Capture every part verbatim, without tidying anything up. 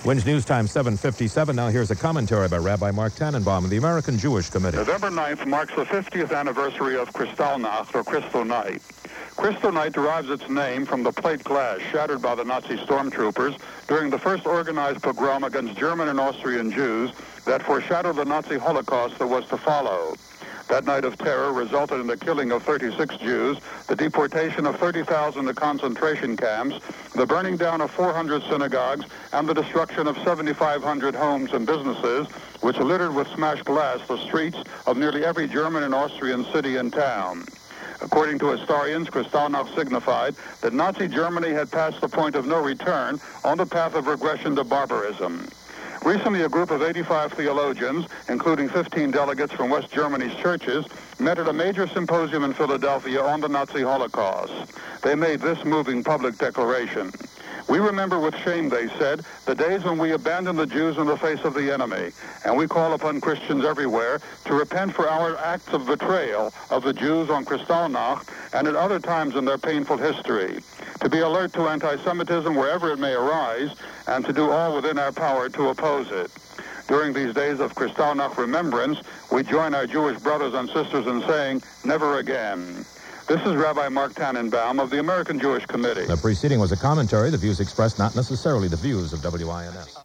Wednesday News Time, seven fifty-seven. Now here's a commentary by Rabbi Mark Tannenbaum of the American Jewish Committee. November ninth marks the fiftieth anniversary of Kristallnacht, or Crystal Night. Crystal Night derives its name from the plate glass shattered by the Nazi stormtroopers during the first organized pogrom against German and Austrian Jews that foreshadowed the Nazi Holocaust that was to follow. That night of terror resulted in the killing of thirty-six Jews, the deportation of thirty thousand to concentration camps, the burning down of four hundred synagogues, and the destruction of seventy-five hundred homes and businesses, which littered with smashed glass the streets of nearly every German and Austrian city and town. According to historians, Kristallnacht signified that Nazi Germany had passed the point of no return on the path of regression to barbarism. Recently, a group of eighty-five theologians, including fifteen delegates from West Germany's churches, met at a major symposium in Philadelphia on the Nazi Holocaust. They made this moving public declaration. We remember with shame, they said, the days when we abandoned the Jews in the face of the enemy, and we call upon Christians everywhere to repent for our acts of betrayal of the Jews on Kristallnacht and at other times in their painful history, to be alert to anti-Semitism wherever it may arise, and to do all within our power to oppose it. During these days of Kristallnacht remembrance, we join our Jewish brothers and sisters in saying, never again. This is Rabbi Mark Tannenbaum of the American Jewish Committee. The preceding was a commentary. The views expressed not necessarily the views of W I N S.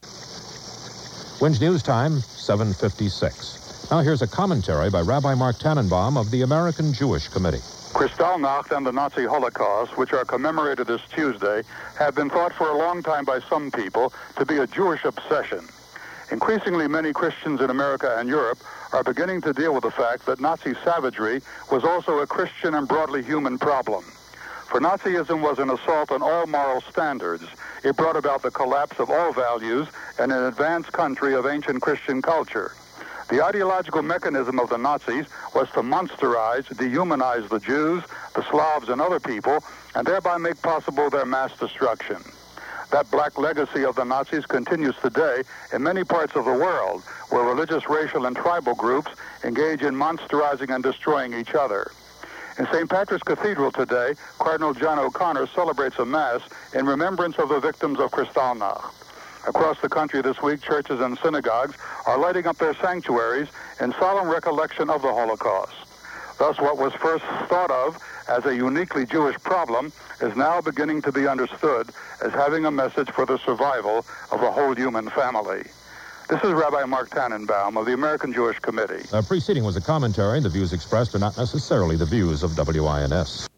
Wednesday News Time, seven fifty-six. Now here's a commentary by Rabbi Mark Tannenbaum of the American Jewish Committee. Kristallnacht and the Nazi Holocaust, which are commemorated this Tuesday, have been thought for a long time by some people to be a Jewish obsession. Increasingly, many Christians in America and Europe are beginning to deal with the fact that Nazi savagery was also a Christian and broadly human problem. For Nazism was an assault on all moral standards. It brought about the collapse of all values in an advanced country of ancient Christian culture. The ideological mechanism of the Nazis was to monsterize, dehumanize the Jews, the Slavs, and other people, and thereby make possible their mass destruction. That black legacy of the Nazis continues today in many parts of the world, where religious, racial, and tribal groups engage in monsterizing and destroying each other. In Saint Patrick's Cathedral today, Cardinal John O'Connor celebrates a Mass in remembrance of the victims of Kristallnacht. Across the country this week, churches and synagogues are lighting up their sanctuaries in solemn recollection of the Holocaust. Thus, what was first thought of as a uniquely Jewish problem is now beginning to be understood as having a message for the survival of the whole human family. This is Rabbi Mark Tannenbaum of the American Jewish Committee. The preceding was a commentary. The views expressed are not necessarily the views of W I N S.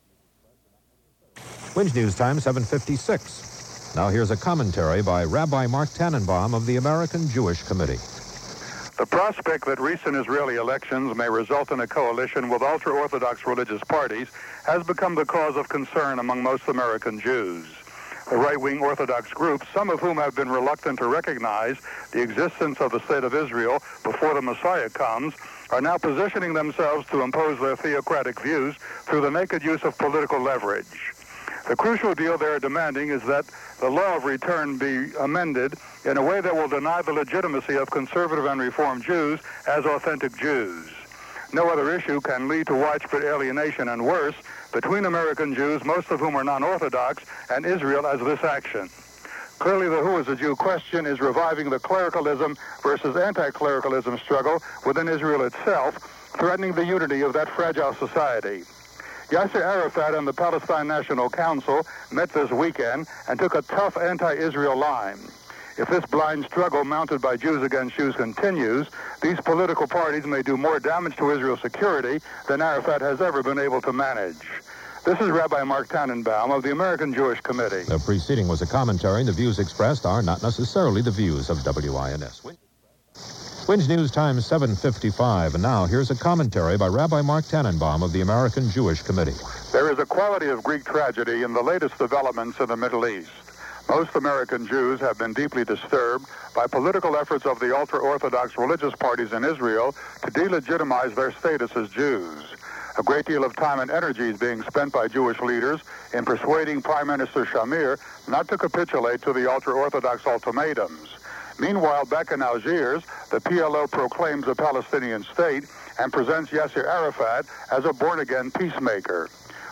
Wednesday News Time, seven fifty-six. Now here's a commentary by Rabbi Mark Tannenbaum of the American Jewish Committee. The prospect that recent Israeli elections may result in a coalition with ultra-Orthodox religious parties has become the cause of concern among most American Jews. The right-wing Orthodox groups, some of whom have been reluctant to recognize the existence of the State of Israel before the Messiah comes, are now positioning themselves to impose their theocratic views through the naked use of political leverage. The crucial deal they are demanding is that the law of return be amended in a way that will deny the legitimacy of conservative and Reform Jews as authentic Jews. No other issue can lead to widespread alienation and worse between American Jews, most of whom are non-Orthodox, and Israel as this action. Clearly, the who is a Jew question is reviving the clericalism versus anti-clericalism struggle within Israel itself, threatening the unity of that fragile society. Yasser Arafat and the Palestine National Council met this weekend and took a tough anti-Israel line. If this blind struggle mounted by Jews against Jews continues, these political parties may do more damage to Israel's security than Arafat has ever been able to manage. This is Rabbi Mark Tannenbaum of the American Jewish Committee. The preceding was a commentary. The views expressed are not necessarily the views of W I N S. Wednesday News Time, seven fifty-five. And now here's a commentary by Rabbi Mark Tannenbaum of the American Jewish Committee. There is a quality of Greek tragedy in the latest developments in the Middle East. Most American Jews have been deeply disturbed by political efforts of the ultra-Orthodox religious parties in Israel to delegitimize their status as Jews. A great deal of time and energy is being spent by Jewish leaders in persuading Prime Minister Shamir not to capitulate to the ultra-Orthodox ultimatums. Meanwhile, back in Algiers, the P L O proclaims a Palestinian state and presents Yasser Arafat as a born-again peacemaker.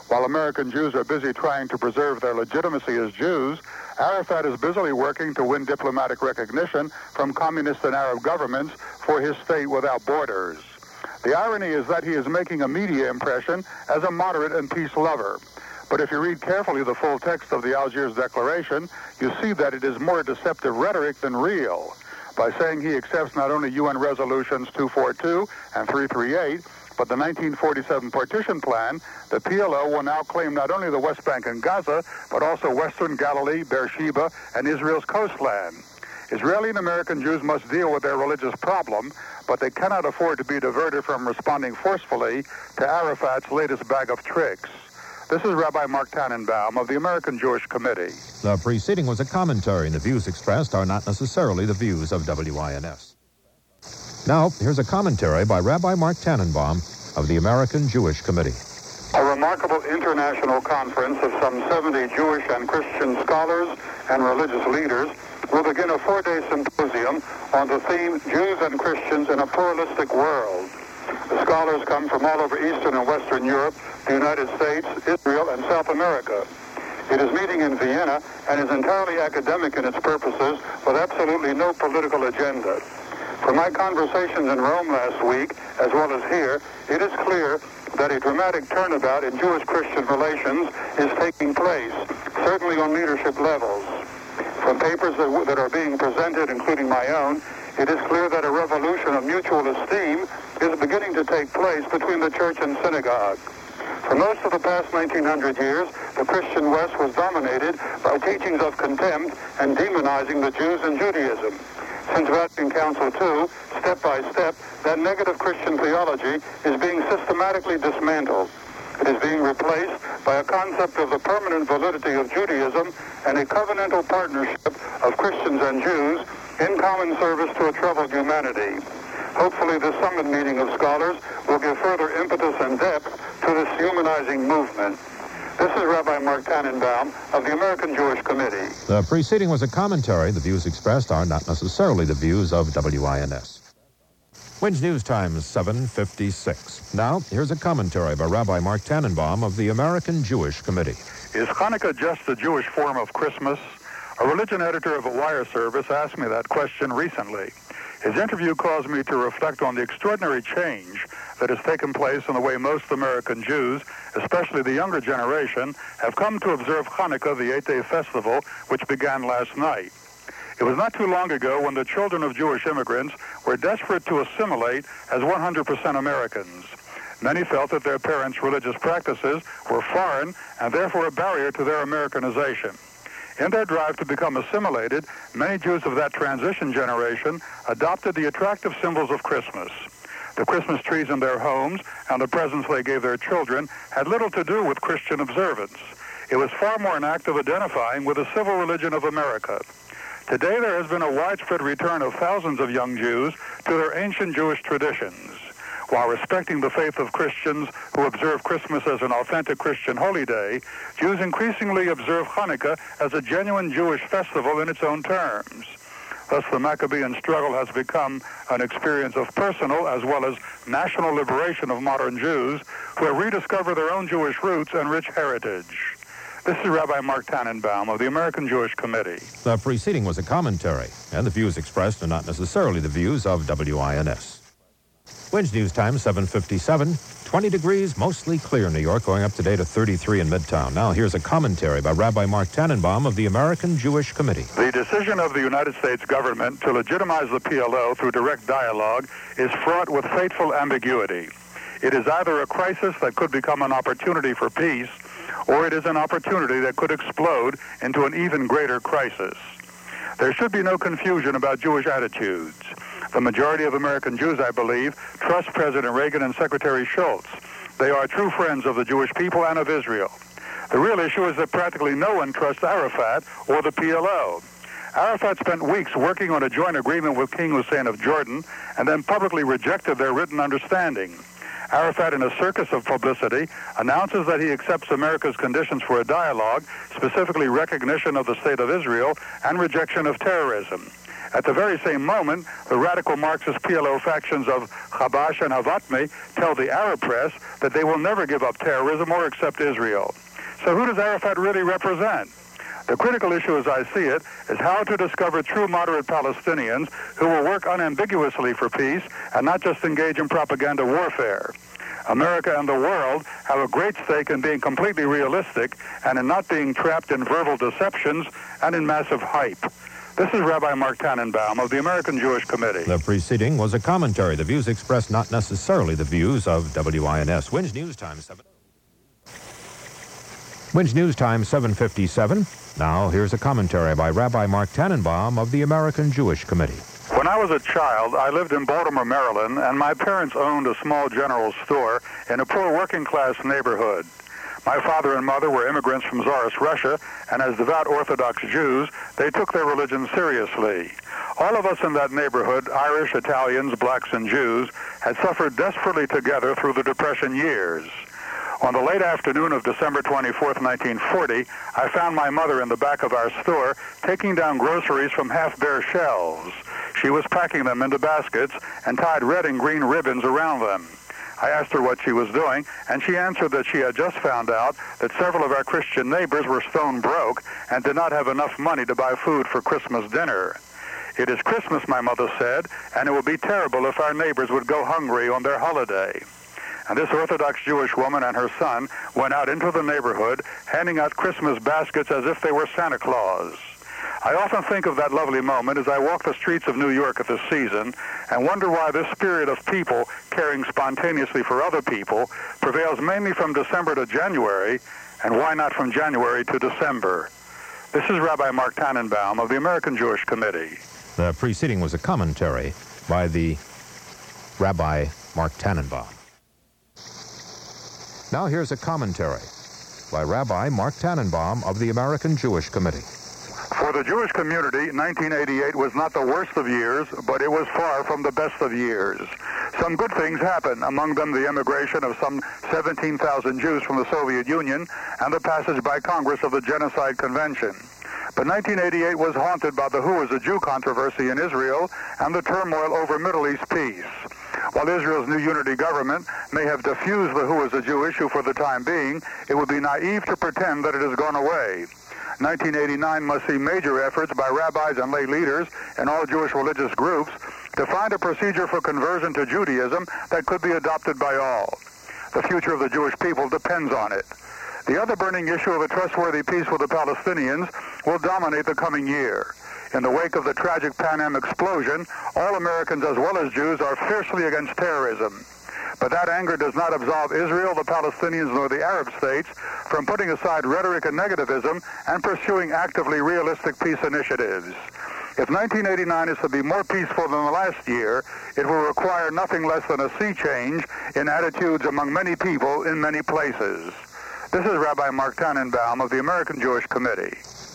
While American Jews are busy trying to preserve their legitimacy as Jews, Arafat is busily working to win diplomatic recognition from communist and Arab governments for his state without borders. The irony is that he is making a media impression as a moderate and peace lover. But if you read carefully the full text of the Algiers Declaration, you see that it is more deceptive rhetoric than real. By saying he accepts not only U N resolutions two forty-two and three thirty-eight, but the nineteen forty-seven partition plan, the P L O will now claim not only the West Bank and Gaza, but also Western Galilee, Beersheba, and Israel's coastland. Israeli and American Jews must deal with their religious problem, but they cannot afford to be diverted from responding forcefully to Arafat's latest bag of tricks. This is Rabbi Mark Tannenbaum of the American Jewish Committee. The preceding was a commentary, and the views expressed are not necessarily the views of W I N S. Now, here's a commentary by Rabbi Mark Tannenbaum of the American Jewish Committee. A remarkable international conference of some seventy Jewish and Christian scholars and religious leaders will begin a four-day symposium on the theme Jews and Christians in a Pluralistic World. The scholars come from all over Eastern and Western Europe, the United States, Israel, and South America. It is meeting in Vienna and is entirely academic in its purposes with absolutely no political agenda. From my conversations in Rome last week, as well as here, it is clear that a dramatic turnabout in Jewish-Christian relations is taking place, certainly on leadership levels. From papers that, that are being presented, including my own, it is clear that a revolution of mutual esteem is beginning to take place between the church and synagogue. For most of the past nineteen hundred years, the Christian West was dominated by teachings of contempt and demonizing the Jews and Judaism. Since Vatican Council two, step by step, that negative Christian theology is being systematically dismantled. It is being replaced by a concept of the permanent validity of Judaism and a covenantal partnership of Christians and Jews in common service to a troubled humanity. Hopefully this summit meeting of scholars will give further impetus and depth to this humanizing movement. This is Rabbi Mark Tannenbaum of the American Jewish Committee. The preceding was a commentary. The views expressed are not necessarily the views of W I N S. Wednesday News Time, seven fifty-six. Now, here's a commentary by Rabbi Mark Tannenbaum of the American Jewish Committee. Is Hanukkah just a Jewish form of Christmas? A religion editor of a wire service asked me that question recently. His interview caused me to reflect on the extraordinary change that has taken place in the way most American Jews, especially the younger generation, have come to observe Hanukkah, the eight-day festival, which began last night. It was not too long ago when the children of Jewish immigrants were desperate to assimilate as one hundred percent Americans. Many felt that their parents' religious practices were foreign and therefore a barrier to their Americanization. In their drive to become assimilated, many Jews of that transition generation adopted the attractive symbols of Christmas. The Christmas trees in their homes and the presents they gave their children had little to do with Christian observance. It was far more an act of identifying with the civil religion of America. Today there has been a widespread return of thousands of young Jews to their ancient Jewish traditions. While respecting the faith of Christians who observe Christmas as an authentic Christian holy day, Jews increasingly observe Hanukkah as a genuine Jewish festival in its own terms. Thus, the Maccabean struggle has become an experience of personal as well as national liberation of modern Jews who have rediscovered their own Jewish roots and rich heritage. This is Rabbi Mark Tannenbaum of the American Jewish Committee. The preceding was a commentary, and the views expressed are not necessarily the views of W I N S. Wednesday News Time, seven fifty-seven. twenty degrees, mostly clear in New York, going up today to thirty-three in Midtown. Now, here's a commentary by Rabbi Mark Tannenbaum of the American Jewish Committee. The decision of the United States government to legitimize the P L O through direct dialogue is fraught with fateful ambiguity. It is either a crisis that could become an opportunity for peace, or it is an opportunity that could explode into an even greater crisis. There should be no confusion about Jewish attitudes. The majority of American Jews, I believe, trust President Reagan and Secretary Shultz. They are true friends of the Jewish people and of Israel. The real issue is that practically no one trusts Arafat or the P L O. Arafat spent weeks working on a joint agreement with King Hussein of Jordan and then publicly rejected their written understanding. Arafat, in a circus of publicity, announces that he accepts America's conditions for a dialogue, specifically recognition of the State of Israel and rejection of terrorism. At the very same moment, the radical Marxist P L O factions of Habash and Havatmi tell the Arab press that they will never give up terrorism or accept Israel. So who does Arafat really represent? The critical issue, as I see it, is how to discover true moderate Palestinians who will work unambiguously for peace and not just engage in propaganda warfare. America and the world have a great stake in being completely realistic and in not being trapped in verbal deceptions and in massive hype. This is Rabbi Mark Tannenbaum of the American Jewish Committee. The preceding was a commentary. The views expressed not necessarily the views of W I N S. Winch News Time seven. Winch News Time seven fifty-seven. Now here's a commentary by Rabbi Mark Tannenbaum of the American Jewish Committee. When I was a child, I lived in Baltimore, Maryland, and my parents owned a small general store in a poor working-class neighborhood. My father and mother were immigrants from Tsarist Russia, and as devout Orthodox Jews, they took their religion seriously. All of us in that neighborhood, Irish, Italians, blacks, and Jews, had suffered desperately together through the Depression years. On the late afternoon of December twenty-fourth, nineteen forty, I found my mother in the back of our store taking down groceries from half-bare shelves. She was packing them into baskets and tied red and green ribbons around them. I asked her what she was doing, and she answered that she had just found out that several of our Christian neighbors were stone broke and did not have enough money to buy food for Christmas dinner. It is Christmas, my mother said, and it would be terrible if our neighbors would go hungry on their holiday. And this Orthodox Jewish woman and her son went out into the neighborhood, handing out Christmas baskets as if they were Santa Claus. I often think of that lovely moment as I walk the streets of New York at this season and wonder why this spirit of people caring spontaneously for other people prevails mainly from December to January, and why not from January to December. This is Rabbi Mark Tannenbaum of the American Jewish Committee. The preceding was a commentary by the Rabbi Mark Tannenbaum. Now here's a commentary by Rabbi Mark Tannenbaum of the American Jewish Committee. For the Jewish community, nineteen eighty-eight was not the worst of years, but it was far from the best of years. Some good things happened, among them the immigration of some seventeen thousand Jews from the Soviet Union and the passage by Congress of the Genocide Convention. But nineteen eighty-eight was haunted by the Who is a Jew controversy in Israel and the turmoil over Middle East peace. While Israel's new unity government may have diffused the Who is a Jew issue for the time being, it would be naive to pretend that it has gone away. nineteen eighty-nine must see major efforts by rabbis and lay leaders and all Jewish religious groups to find a procedure for conversion to Judaism that could be adopted by all. The future of the Jewish people depends on it. The other burning issue of a trustworthy peace with the Palestinians will dominate the coming year. In the wake of the tragic Pan Am explosion, all Americans as well as Jews are fiercely against terrorism. But that anger does not absolve Israel, the Palestinians, nor the Arab states from putting aside rhetoric and negativism and pursuing actively realistic peace initiatives. If nineteen eighty-nine is to be more peaceful than the last year, it will require nothing less than a sea change in attitudes among many people in many places. This is Rabbi Mark Tannenbaum of the American Jewish Committee.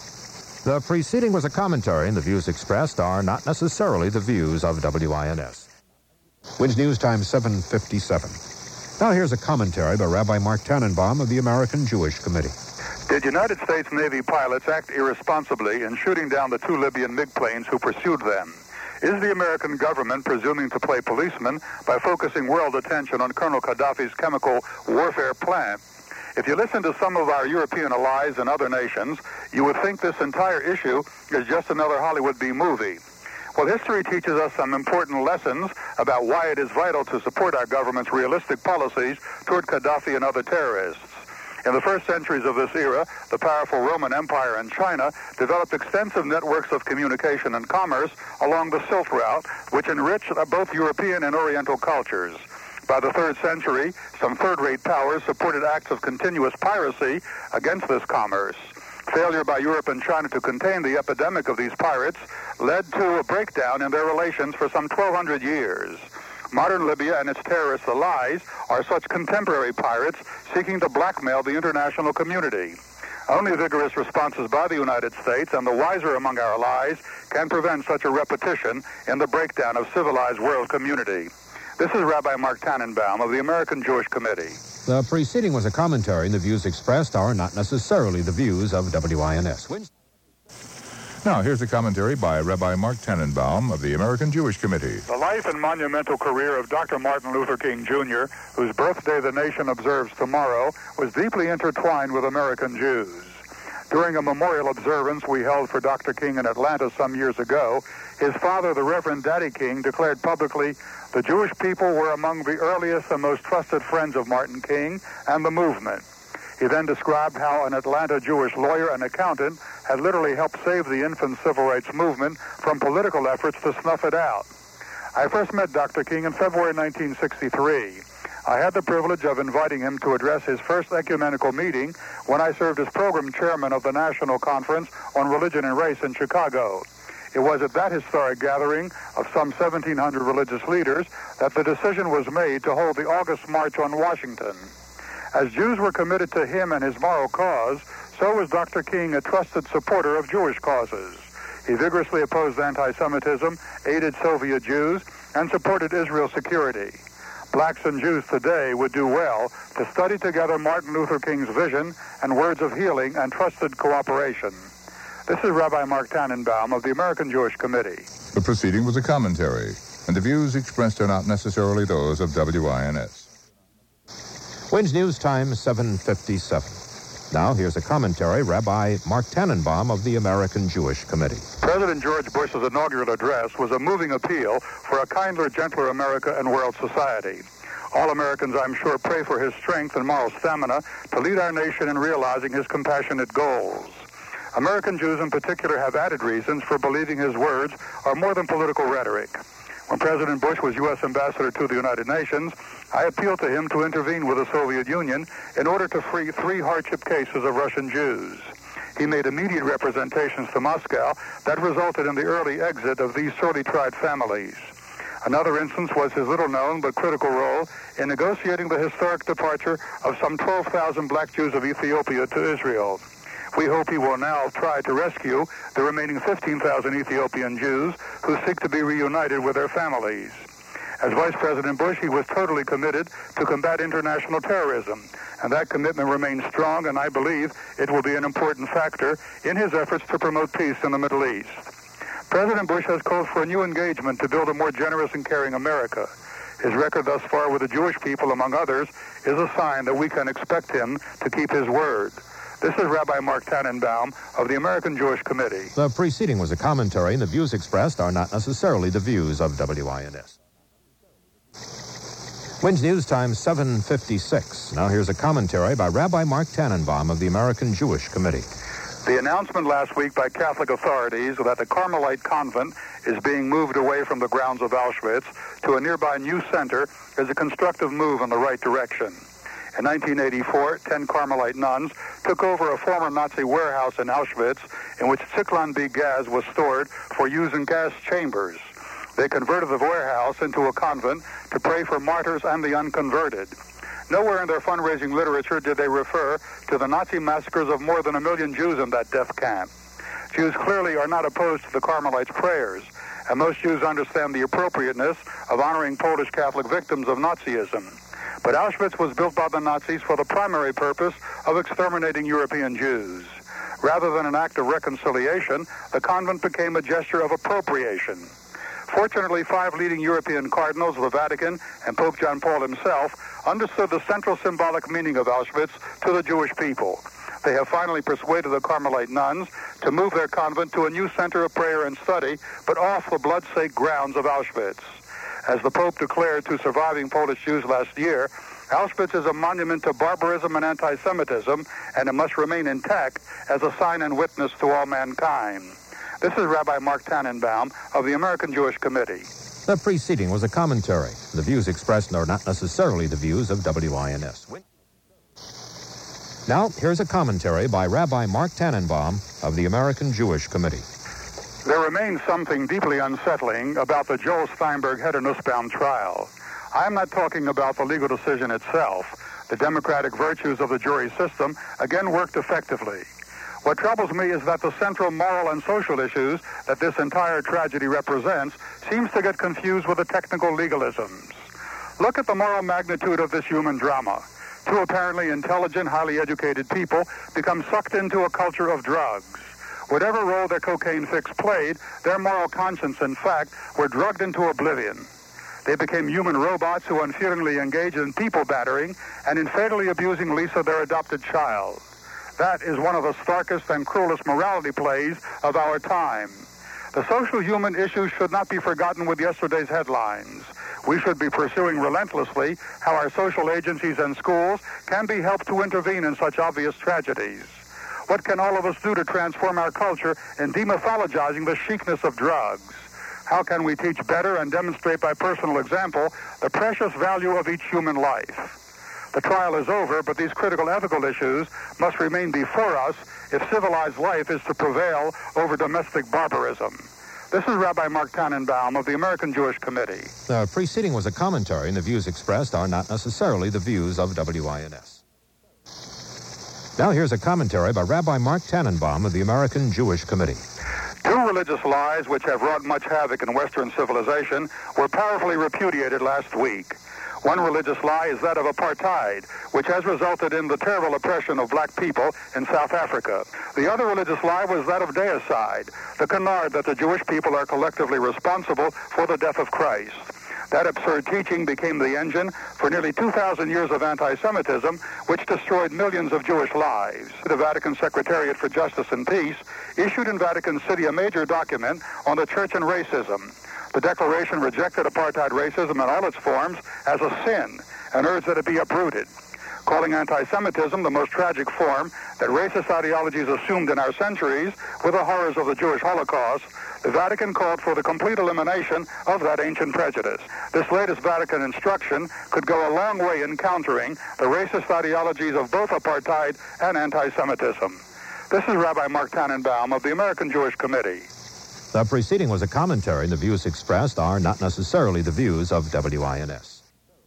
The preceding was a commentary, and the views expressed are not necessarily the views of W I N S. Winch News Time seven fifty-seven. Now here's a commentary by Rabbi Mark Tannenbaum of the American Jewish Committee. Did United States Navy pilots act irresponsibly in shooting down the two Libyan MiG planes who pursued them? Is the American government presuming to play policeman by focusing world attention on Colonel Gaddafi's chemical warfare plan? If you listen to some of our European allies and other nations, you would think this entire issue is just another Hollywood B movie. Well, history teaches us some important lessons about why it is vital to support our government's realistic policies toward Gaddafi and other terrorists. In the first centuries of this era, the powerful Roman Empire and China developed extensive networks of communication and commerce along the Silk Route, which enriched both European and Oriental cultures. By the third century, some third-rate powers supported acts of continuous piracy against this commerce. Failure by Europe and China to contain the epidemic of these pirates led to a breakdown in their relations for some twelve hundred years. Modern Libya and its terrorist allies are such contemporary pirates seeking to blackmail the international community. Only vigorous responses by the United States and the wiser among our allies can prevent such a repetition in the breakdown of civilized world community. This is Rabbi Mark Tannenbaum of the American Jewish Committee. The preceding was a commentary, and the views expressed are not necessarily the views of W I N S. Now, here's a commentary by Rabbi Mark Tannenbaum of the American Jewish Committee. The life and monumental career of Doctor Martin Luther King, Junior, whose birthday the nation observes tomorrow, was deeply intertwined with American Jews. During a memorial observance we held for Doctor King in Atlanta some years ago, his father, the Reverend Daddy King, declared publicly, "The Jewish people were among the earliest and most trusted friends of Martin King and the movement." He then described how an Atlanta Jewish lawyer and accountant had literally helped save the infant civil rights movement from political efforts to snuff it out. I first met Doctor King in February nineteen sixty-three. I had the privilege of inviting him to address his first ecumenical meeting when I served as program chairman of the National Conference on Religion and Race in Chicago. It was at that historic gathering of some seventeen hundred religious leaders that the decision was made to hold the August March on Washington. As Jews were committed to him and his moral cause, so was Doctor King a trusted supporter of Jewish causes. He vigorously opposed anti-Semitism, aided Soviet Jews, and supported Israel's security. Blacks and Jews today would do well to study together Martin Luther King's vision and words of healing and trusted cooperation. This is Rabbi Mark Tannenbaum of the American Jewish Committee. The proceeding was a commentary, and the views expressed are not necessarily those of W I N S. Wednesday News Time, seven fifty-seven. Now, here's a commentary, Rabbi Mark Tannenbaum of the American Jewish Committee. President George Bush's inaugural address was a moving appeal for a kinder, gentler America and world society. All Americans, I'm sure, pray for his strength and moral stamina to lead our nation in realizing his compassionate goals. American Jews in particular have added reasons for believing his words are more than political rhetoric. When President Bush was U S ambassador to the United Nations, I appealed to him to intervene with the Soviet Union in order to free three hardship cases of Russian Jews. He made immediate representations to Moscow that resulted in the early exit of these sorely tried families. Another instance was his little-known but critical role in negotiating the historic departure of some twelve thousand black Jews of Ethiopia to Israel. We hope he will now try to rescue the remaining fifteen thousand Ethiopian Jews who seek to be reunited with their families. As Vice President Bush, he was totally committed to combat international terrorism, and that commitment remains strong, and I believe it will be an important factor in his efforts to promote peace in the Middle East. President Bush has called for a new engagement to build a more generous and caring America. His record thus far with the Jewish people, among others, is a sign that we can expect him to keep his word. This is Rabbi Mark Tannenbaum of the American Jewish Committee. The preceding was a commentary, and the views expressed are not necessarily the views of W I N S. Wednesday News Time, seven fifty-six. Now here's a commentary by Rabbi Mark Tannenbaum of the American Jewish Committee. The announcement last week by Catholic authorities that the Carmelite convent is being moved away from the grounds of Auschwitz to a nearby new center is a constructive move in the right direction. In nineteen eighty-four, ten Carmelite nuns took over a former Nazi warehouse in Auschwitz in which Zyklon B gas was stored for use in gas chambers. They converted the warehouse into a convent to pray for martyrs and the unconverted. Nowhere in their fundraising literature did they refer to the Nazi massacres of more than a million Jews in that death camp. Jews clearly are not opposed to the Carmelites' prayers, and most Jews understand the appropriateness of honoring Polish Catholic victims of Nazism. But Auschwitz was built by the Nazis for the primary purpose of exterminating European Jews. Rather than an act of reconciliation, the convent became a gesture of appropriation. Fortunately, five leading European cardinals, the Vatican, and Pope John Paul himself understood the central symbolic meaning of Auschwitz to the Jewish people. They have finally persuaded the Carmelite nuns to move their convent to a new center of prayer and study, but off the blood-soaked grounds of Auschwitz. As the Pope declared to surviving Polish Jews last year, Auschwitz is a monument to barbarism and anti-Semitism, and it must remain intact as a sign and witness to all mankind. This is Rabbi Mark Tannenbaum of the American Jewish Committee. The preceding was a commentary. The views expressed are not necessarily the views of W I N S. Now, here's a commentary by Rabbi Mark Tannenbaum of the American Jewish Committee. There remains something deeply unsettling about the Joel Steinberg Hedder Nussbaum trial. I am not talking about the legal decision itself. The democratic virtues of the jury system again worked effectively. What troubles me is that the central moral and social issues that this entire tragedy represents seems to get confused with the technical legalisms. Look at the moral magnitude of this human drama. Two apparently intelligent, highly educated people become sucked into a culture of drugs. Whatever role their cocaine fix played, their moral conscience, in fact, were drugged into oblivion. They became human robots who unfeelingly engage in people battering and in fatally abusing Lisa, their adopted child. That is one of the starkest and cruelest morality plays of our time. The social human issues should not be forgotten with yesterday's headlines. We should be pursuing relentlessly how our social agencies and schools can be helped to intervene in such obvious tragedies. What can all of us do to transform our culture in demythologizing the chicness of drugs? How can we teach better and demonstrate by personal example the precious value of each human life? The trial is over, but these critical ethical issues must remain before us if civilized life is to prevail over domestic barbarism. This is Rabbi Mark Tannenbaum of the American Jewish Committee. The preceding was a commentary, and the views expressed are not necessarily the views of W I N S. Now here's a commentary by Rabbi Mark Tannenbaum of the American Jewish Committee. Two religious lies which have wrought much havoc in Western civilization were powerfully repudiated last week. One religious lie is that of apartheid, which has resulted in the terrible oppression of black people in South Africa. The other religious lie was that of deicide, the canard that the Jewish people are collectively responsible for the death of Christ. That absurd teaching became the engine for nearly two thousand years of anti-Semitism, which destroyed millions of Jewish lives. The Vatican Secretariat for Justice and Peace issued in Vatican City a major document on the church and racism. The declaration rejected apartheid racism in all its forms as a sin and urged that it be uprooted. Calling anti-Semitism the most tragic form that racist ideologies assumed in our centuries with the horrors of the Jewish Holocaust, the Vatican called for the complete elimination of that ancient prejudice. This latest Vatican instruction could go a long way in countering the racist ideologies of both apartheid and anti-Semitism. This is Rabbi Mark Tannenbaum of the American Jewish Committee. The preceding was a commentary, and the views expressed are not necessarily the views of W I N S.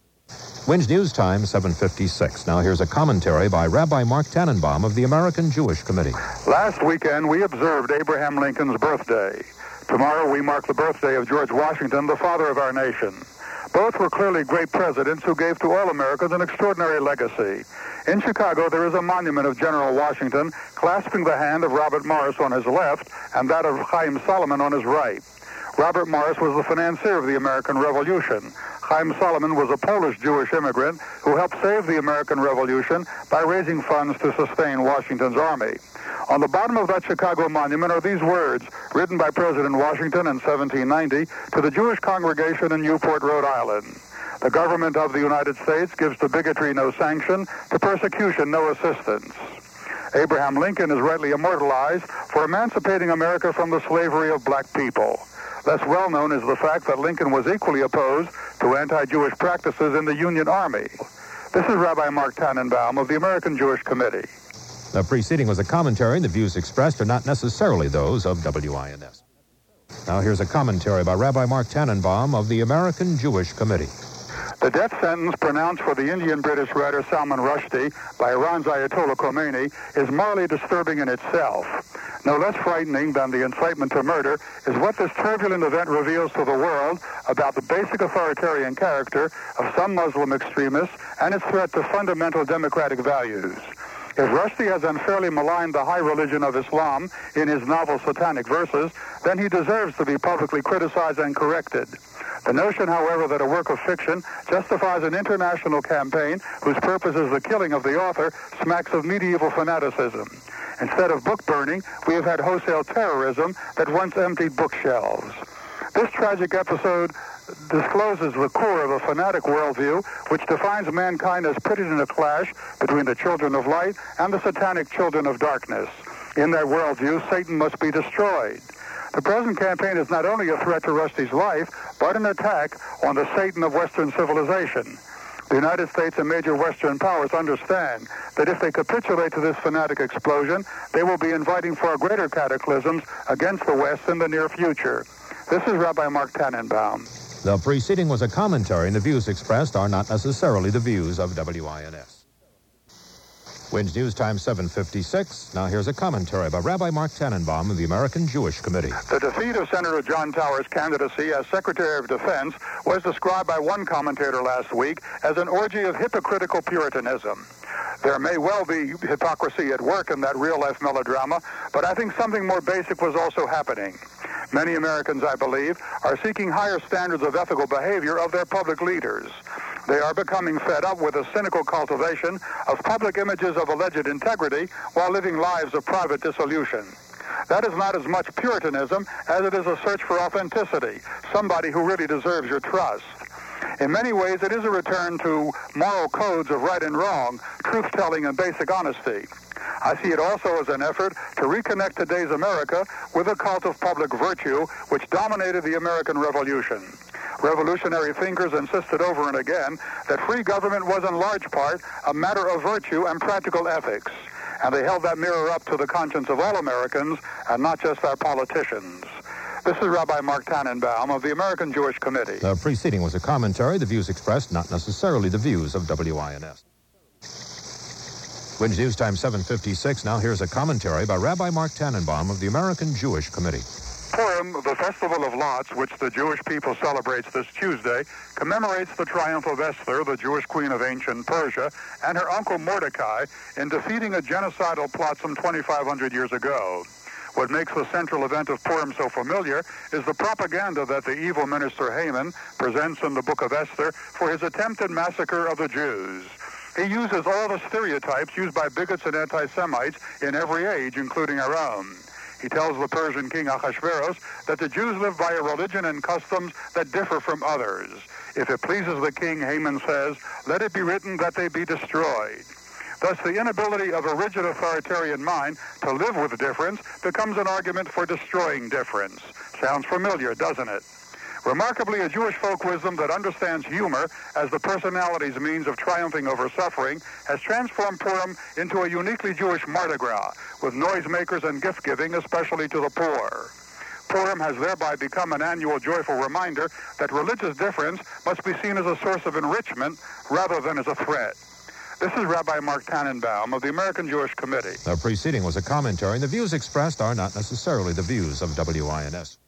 Winge News Time, seven fifty-six. Now here's a commentary by Rabbi Mark Tannenbaum of the American Jewish Committee. Last weekend, we observed Abraham Lincoln's birthday. Tomorrow, we mark the birthday of George Washington, the father of our nation. Both were clearly great presidents who gave to all Americans an extraordinary legacy. In Chicago, there is a monument of General Washington clasping the hand of Robert Morris on his left and that of Chaim Solomon on his right. Robert Morris was the financier of the American Revolution. Chaim Solomon was a Polish Jewish immigrant who helped save the American Revolution by raising funds to sustain Washington's army. On the bottom of that Chicago monument are these words, written by President Washington in seventeen ninety to the Jewish congregation in Newport, Rhode Island. The government of the United States gives to bigotry no sanction, to persecution no assistance. Abraham Lincoln is rightly immortalized for emancipating America from the slavery of black people. Less well known is the fact that Lincoln was equally opposed to anti-Jewish practices in the Union Army. This is Rabbi Mark Tannenbaum of the American Jewish Committee. The preceding was a commentary, and the views expressed are not necessarily those of W I N S. Now here's a commentary by Rabbi Mark Tannenbaum of the American Jewish Committee. The death sentence pronounced for the Indian-British writer Salman Rushdie by Iran's Ayatollah Khomeini is morally disturbing in itself. No less frightening than the incitement to murder is what this turbulent event reveals to the world about the basic authoritarian character of some Muslim extremists and its threat to fundamental democratic values. If Rushdie has unfairly maligned the high religion of Islam in his novel Satanic Verses, then he deserves to be publicly criticized and corrected. The notion, however, that a work of fiction justifies an international campaign whose purpose is the killing of the author smacks of medieval fanaticism. Instead of book burning, we have had wholesale terrorism that once emptied bookshelves. This tragic episode discloses the core of a fanatic worldview which defines mankind as pitted in a clash between the children of light and the satanic children of darkness. In that worldview, Satan must be destroyed. The present campaign is not only a threat to Rushdie's life, but an attack on the Satan of Western civilization. The United States and major Western powers understand that if they capitulate to this fanatic explosion, they will be inviting far greater cataclysms against the West in the near future. This is Rabbi Mark Tannenbaum. The preceding was a commentary, and the views expressed are not necessarily the views of W I N S. Wins News Time seven fifty-six. Now here's a commentary by Rabbi Mark Tannenbaum of the American Jewish Committee. The defeat of Senator John Tower's candidacy as Secretary of Defense was described by one commentator last week as an orgy of hypocritical Puritanism. There may well be hypocrisy at work in that real-life melodrama, but I think something more basic was also happening. Many Americans, I believe, are seeking higher standards of ethical behavior of their public leaders. They are becoming fed up with a cynical cultivation of public images of alleged integrity while living lives of private dissolution. That is not as much Puritanism as it is a search for authenticity, somebody who really deserves your trust. In many ways, it is a return to moral codes of right and wrong, truth-telling and basic honesty. I see it also as an effort to reconnect today's America with a cult of public virtue which dominated the American Revolution. Revolutionary thinkers insisted over and again that free government was in large part a matter of virtue and practical ethics, and they held that mirror up to the conscience of all Americans and not just our politicians. This is Rabbi Mark Tannenbaum of the American Jewish Committee. The preceding was a commentary. The views expressed, not necessarily the views of W I N S. Wins News Time seven fifty-six. Now here's a commentary by Rabbi Mark Tannenbaum of the American Jewish Committee. Purim, the festival of lots, which the Jewish people celebrates this Tuesday, commemorates the triumph of Esther, the Jewish queen of ancient Persia, and her uncle Mordecai in defeating a genocidal plot some twenty-five hundred years ago. What makes the central event of Purim so familiar is the propaganda that the evil minister Haman presents in the book of Esther for his attempted massacre of the Jews. He uses all the stereotypes used by bigots and anti-Semites in every age, including our own. He tells the Persian king Ahasuerus that the Jews live by a religion and customs that differ from others. If it pleases the king, Haman says, let it be written that they be destroyed. Thus, the inability of a rigid authoritarian mind to live with difference becomes an argument for destroying difference. Sounds familiar, doesn't it? Remarkably, a Jewish folk wisdom that understands humor as the personality's means of triumphing over suffering has transformed Purim into a uniquely Jewish Mardi Gras, with noisemakers and gift-giving, especially to the poor. Purim has thereby become an annual joyful reminder that religious difference must be seen as a source of enrichment rather than as a threat. This is Rabbi Mark Tannenbaum of the American Jewish Committee. The preceding was a commentary, and the views expressed are not necessarily the views of W I N S.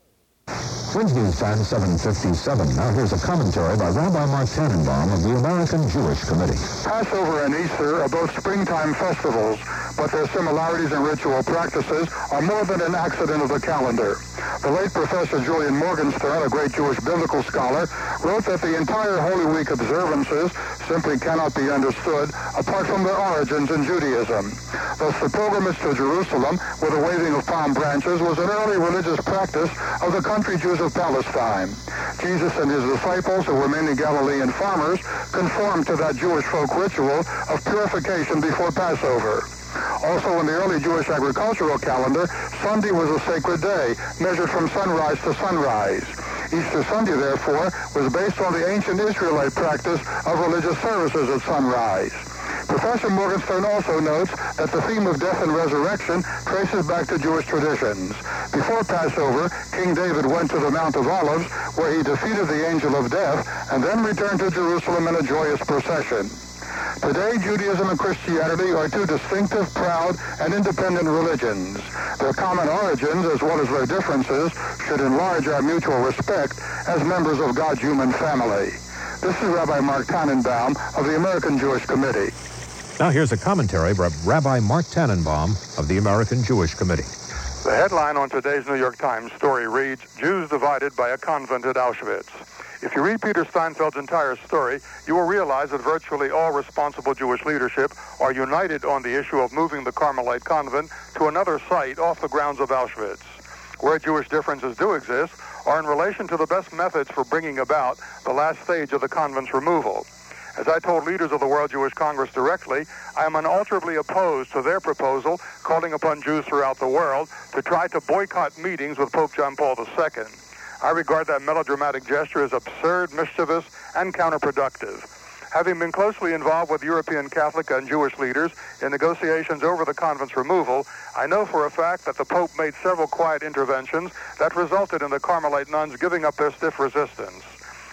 Wins News Time seven fifty-seven. Now here's a commentary by Rabbi Mark Tannenbaum of the American Jewish Committee. Passover and Easter are both springtime festivals, but their similarities in ritual practices are more than an accident of the calendar. The late Professor Julian Morgenstern, a great Jewish biblical scholar, wrote that the entire Holy Week observances simply cannot be understood apart from their origins in Judaism. Thus, the pilgrimage to Jerusalem with a waving of palm branches was an early religious practice of the country Jews of Palestine. Jesus and his disciples, who were mainly Galilean farmers, conformed to that Jewish folk ritual of purification before Passover. Also, in the early Jewish agricultural calendar, Sunday was a sacred day, measured from sunrise to sunrise. Easter Sunday, therefore, was based on the ancient Israelite practice of religious services at sunrise. Professor Morgenstern also notes that the theme of death and resurrection traces back to Jewish traditions. Before Passover, King David went to the Mount of Olives, where he defeated the angel of death, and then returned to Jerusalem in a joyous procession. Today, Judaism and Christianity are two distinctive, proud, and independent religions. Their common origins, as well as their differences, should enlarge our mutual respect as members of God's human family. This is Rabbi Mark Tannenbaum of the American Jewish Committee. Now here's a commentary by Rabbi Mark Tannenbaum of the American Jewish Committee. The headline on today's New York Times story reads, Jews divided by a convent at Auschwitz. If you read Peter Steinfeld's entire story, you will realize that virtually all responsible Jewish leadership are united on the issue of moving the Carmelite convent to another site off the grounds of Auschwitz. Where Jewish differences do exist are in relation to the best methods for bringing about the last stage of the convent's removal. As I told leaders of the World Jewish Congress directly, I am unalterably opposed to their proposal calling upon Jews throughout the world to try to boycott meetings with Pope John Paul the Second. I regard that melodramatic gesture as absurd, mischievous, and counterproductive. Having been closely involved with European Catholic and Jewish leaders in negotiations over the convent's removal, I know for a fact that the Pope made several quiet interventions that resulted in the Carmelite nuns giving up their stiff resistance.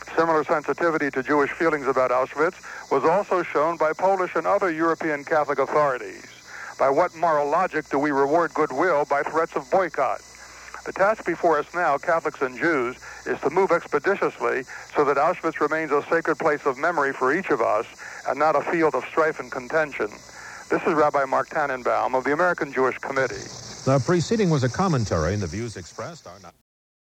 Similar sensitivity to Jewish feelings about Auschwitz was also shown by Polish and other European Catholic authorities. By what moral logic do we reward goodwill by threats of boycott? The task before us now, Catholics and Jews, is to move expeditiously so that Auschwitz remains a sacred place of memory for each of us and not a field of strife and contention. This is Rabbi Mark Tannenbaum of the American Jewish Committee. The preceding was a commentary, and the views expressed are not...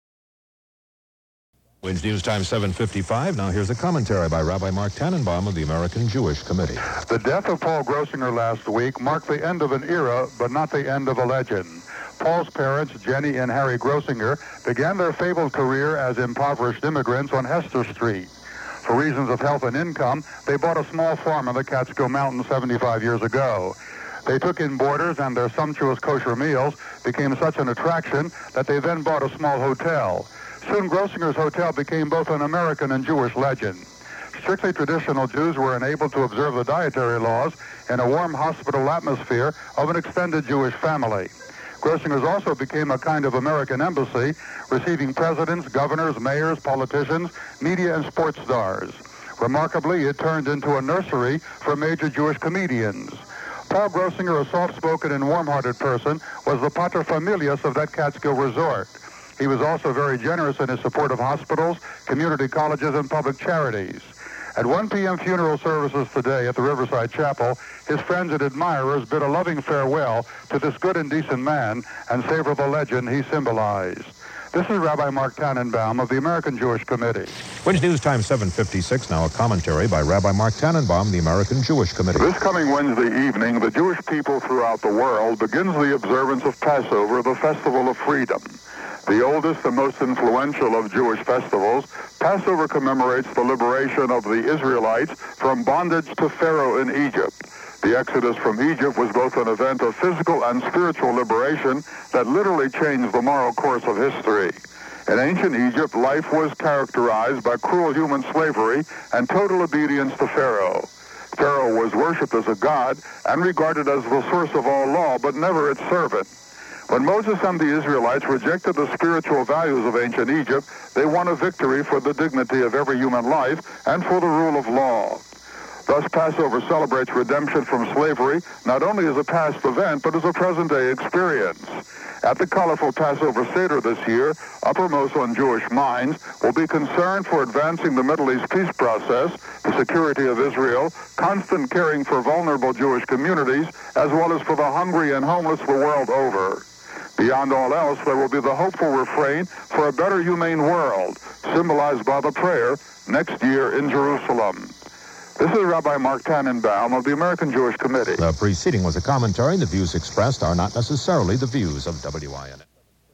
Wednesday News Time seven fifty-five. Now here's a commentary by Rabbi Mark Tannenbaum of the American Jewish Committee. The death of Paul Grossinger last week marked the end of an era, but not the end of a legend. Paul's parents, Jenny and Harry Grossinger, began their fabled career as impoverished immigrants on Hester Street. For reasons of health and income, they bought a small farm in the Catskill Mountains seventy-five years ago. They took in boarders, and their sumptuous kosher meals became such an attraction that they then bought a small hotel. Soon Grossinger's Hotel became both an American and Jewish legend. Strictly traditional Jews were enabled to observe the dietary laws in a warm hospital atmosphere of an extended Jewish family. Grossinger's also became a kind of American embassy, receiving presidents, governors, mayors, politicians, media, and sports stars. Remarkably, it turned into a nursery for major Jewish comedians. Paul Grossinger, a soft-spoken and warm-hearted person, was the paterfamilias of that Catskill resort. He was also very generous in his support of hospitals, community colleges, and public charities. At one p.m. funeral services today at the Riverside Chapel, his friends and admirers bid a loving farewell to this good and decent man and savor the legend he symbolized. This is Rabbi Mark Tannenbaum of the American Jewish Committee. Wednesday News Time seven fifty-six. Now a commentary by Rabbi Mark Tannenbaum, the American Jewish Committee. This coming Wednesday evening, the Jewish people throughout the world begins the observance of Passover, the Festival of Freedom. The oldest and most influential of Jewish festivals, Passover commemorates the liberation of the Israelites from bondage to Pharaoh in Egypt. The exodus from Egypt was both an event of physical and spiritual liberation that literally changed the moral course of history. In ancient Egypt, life was characterized by cruel human slavery and total obedience to Pharaoh. Pharaoh was worshipped as a god and regarded as the source of all law, but never its servant. When Moses and the Israelites rejected the spiritual values of ancient Egypt, they won a victory for the dignity of every human life and for the rule of law. Thus, Passover celebrates redemption from slavery not only as a past event, but as a present-day experience. At the colorful Passover Seder this year, uppermost on Jewish minds will be concern for advancing the Middle East peace process, the security of Israel, constant caring for vulnerable Jewish communities, as well as for the hungry and homeless the world over. Beyond all else, there will be the hopeful refrain for a better humane world, symbolized by the prayer, next year in Jerusalem. This is Rabbi Mark Tannenbaum of the American Jewish Committee. The preceding was a commentary. The views expressed are not necessarily the views of W I N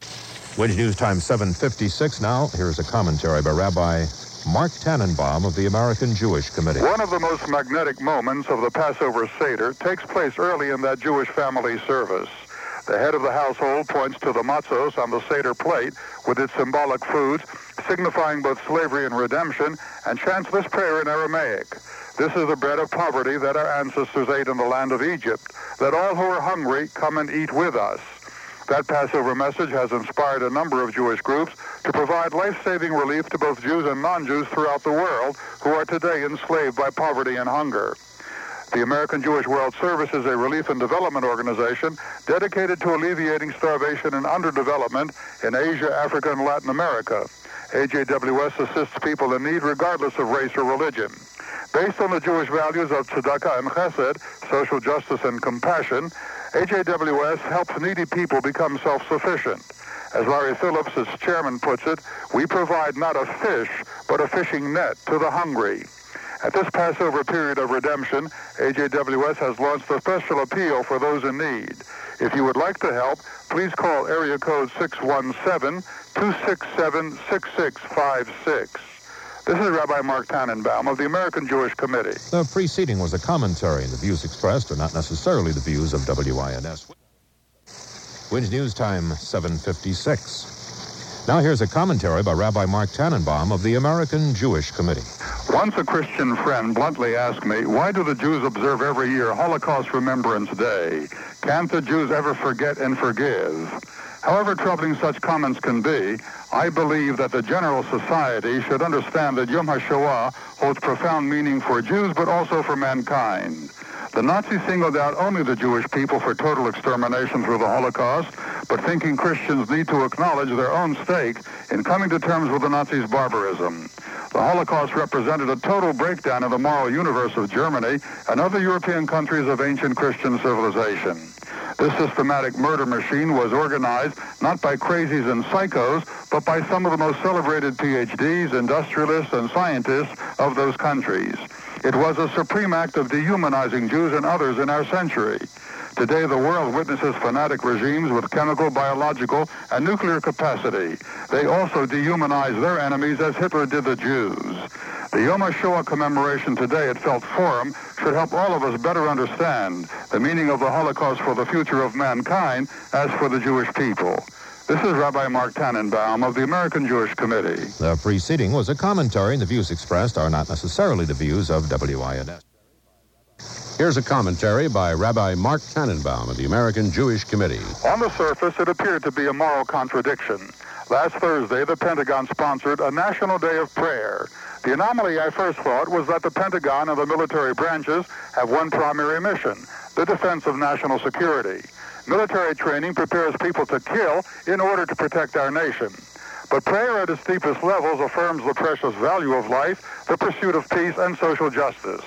S. Wednesday News Time seven fifty-six. Now, here's a commentary by Rabbi Mark Tannenbaum of the American Jewish Committee. One of the most magnetic moments of the Passover Seder takes place early in that Jewish family service. The head of the household points to the matzos on the Seder plate with its symbolic foods, signifying both slavery and redemption, and chants this prayer in Aramaic. This is the bread of poverty that our ancestors ate in the land of Egypt. Let all who are hungry come and eat with us. That Passover message has inspired a number of Jewish groups to provide life-saving relief to both Jews and non-Jews throughout the world who are today enslaved by poverty and hunger. The American Jewish World Service is a relief and development organization dedicated to alleviating starvation and underdevelopment in Asia, Africa, and Latin America. A J W S assists people in need regardless of race or religion. Based on the Jewish values of tzedakah and chesed, social justice and compassion, A J W S helps needy people become self-sufficient. As Larry Phillips, its chairman, puts it, we provide not a fish, but a fishing net to the hungry. At this Passover period of redemption, A J W S has launched a special appeal for those in need. If you would like to help, please call area code six one seven, two six seven, six six five six. This is Rabbi Mark Tannenbaum of the American Jewish Committee. The preceding was a commentary, and the views expressed are not necessarily the views of W I N S. Wednesday News Time seven fifty-six. Now here's a commentary by Rabbi Mark Tannenbaum of the American Jewish Committee. Once a Christian friend bluntly asked me, why do the Jews observe every year Holocaust Remembrance Day? Can't the Jews ever forget and forgive? However troubling such comments can be, I believe that the general society should understand that Yom HaShoah holds profound meaning for Jews, but also for mankind. The Nazis singled out only the Jewish people for total extermination through the Holocaust, but thinking Christians need to acknowledge their own stake in coming to terms with the Nazis' barbarism. The Holocaust represented a total breakdown of the moral universe of Germany and other European countries of ancient Christian civilization. This systematic murder machine was organized not by crazies and psychos, but by some of the most celebrated P H Ds, industrialists, and scientists of those countries. It was a supreme act of dehumanizing Jews and others in our century. Today, the world witnesses fanatic regimes with chemical, biological, and nuclear capacity. They also dehumanize their enemies as Hitler did the Jews. The Yom HaShoah commemoration today at Felt Forum should help all of us better understand the meaning of the Holocaust for the future of mankind as for the Jewish people. This is Rabbi Mark Tannenbaum of the American Jewish Committee. The preceding was a commentary, and the views expressed are not necessarily the views of W I N S. Here's a commentary by Rabbi Mark Tannenbaum of the American Jewish Committee. On the surface, it appeared to be a moral contradiction. Last Thursday, the Pentagon sponsored a National Day of Prayer. The anomaly I first thought was that the Pentagon and the military branches have one primary mission, the defense of national security. Military training prepares people to kill in order to protect our nation. But prayer at its deepest levels affirms the precious value of life, the pursuit of peace, and social justice.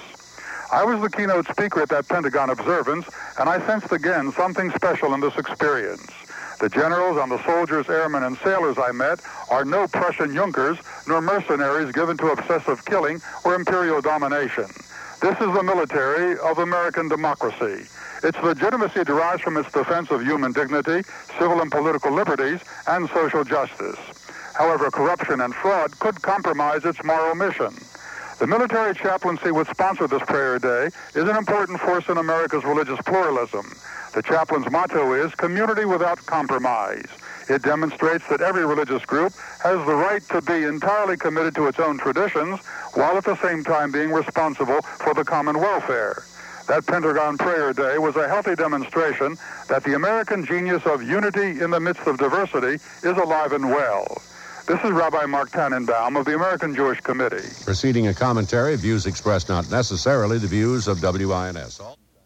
I was the keynote speaker at that Pentagon observance, and I sensed again something special in this experience. The generals and the soldiers, airmen, and sailors I met are no Prussian Junkers, nor mercenaries given to obsessive killing or imperial domination. This is the military of American democracy. Its legitimacy derives from its defense of human dignity, civil and political liberties, and social justice. However, corruption and fraud could compromise its moral mission. The military chaplaincy which sponsored this prayer day is an important force in America's religious pluralism. The chaplain's motto is community without compromise. It demonstrates that every religious group has the right to be entirely committed to its own traditions, while at the same time being responsible for the common welfare. That Pentagon Prayer Day was a healthy demonstration that the American genius of unity in the midst of diversity is alive and well. This is Rabbi Mark Tannenbaum of the American Jewish Committee. Preceding a commentary, views expressed not necessarily the views of W I N S.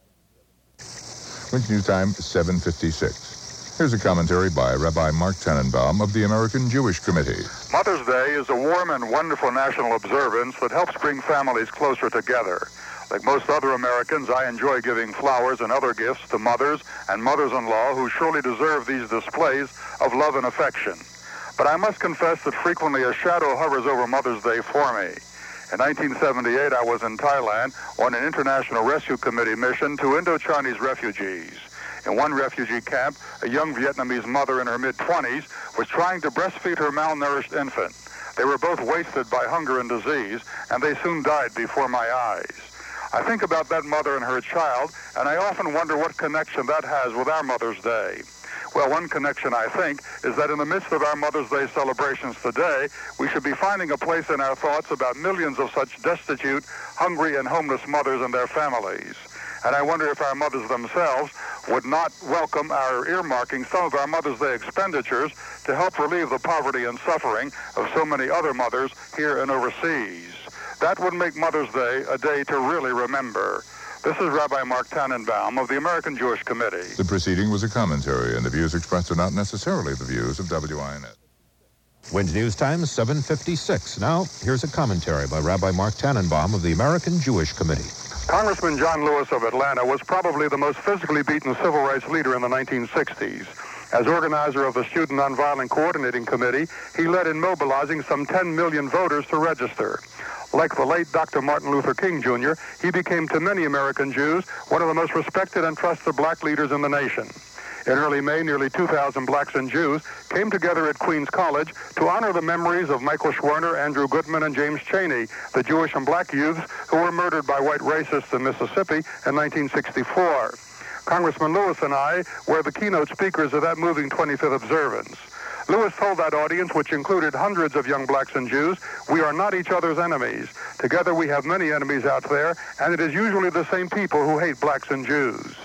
Winch News Time, seven fifty-six. Here's a commentary by Rabbi Mark Tannenbaum of the American Jewish Committee. Mother's Day is a warm and wonderful national observance that helps bring families closer together. Like most other Americans, I enjoy giving flowers and other gifts to mothers and mothers-in-law who surely deserve these displays of love and affection. But I must confess that frequently a shadow hovers over Mother's Day for me. In nineteen seventy-eight, I was in Thailand on an International Rescue Committee mission to Indo-Chinese refugees. In one refugee camp, a young Vietnamese mother in her mid-twenties was trying to breastfeed her malnourished infant. They were both wasted by hunger and disease, and they soon died before my eyes. I think about that mother and her child, and I often wonder what connection that has with our Mother's Day. Well, one connection, I think, is that in the midst of our Mother's Day celebrations today, we should be finding a place in our thoughts about millions of such destitute, hungry, and homeless mothers and their families. And I wonder if our mothers themselves would not welcome our earmarking some of our Mother's Day expenditures to help relieve the poverty and suffering of so many other mothers here and overseas. That would make Mother's Day a day to really remember. This is Rabbi Mark Tannenbaum of the American Jewish Committee. The preceding was a commentary, and the views expressed are not necessarily the views of W I N S. Winch News Time, seven fifty-six. Now, here's a commentary by Rabbi Mark Tannenbaum of the American Jewish Committee. Congressman John Lewis of Atlanta was probably the most physically beaten civil rights leader in the nineteen sixties. As organizer of the Student Nonviolent Coordinating Committee, he led in mobilizing some ten million voters to register. Like the late Doctor Martin Luther King, Junior, he became to many American Jews one of the most respected and trusted black leaders in the nation. In early May, nearly two thousand blacks and Jews came together at Queens College to honor the memories of Michael Schwerner, Andrew Goodman, and James Chaney, the Jewish and black youths who were murdered by white racists in Mississippi in nineteen sixty-four. Congressman Lewis and I were the keynote speakers of that moving twenty-fifth observance. Lewis told that audience, which included hundreds of young blacks and Jews, we are not each other's enemies. Together we have many enemies out there, and it is usually the same people who hate blacks and Jews.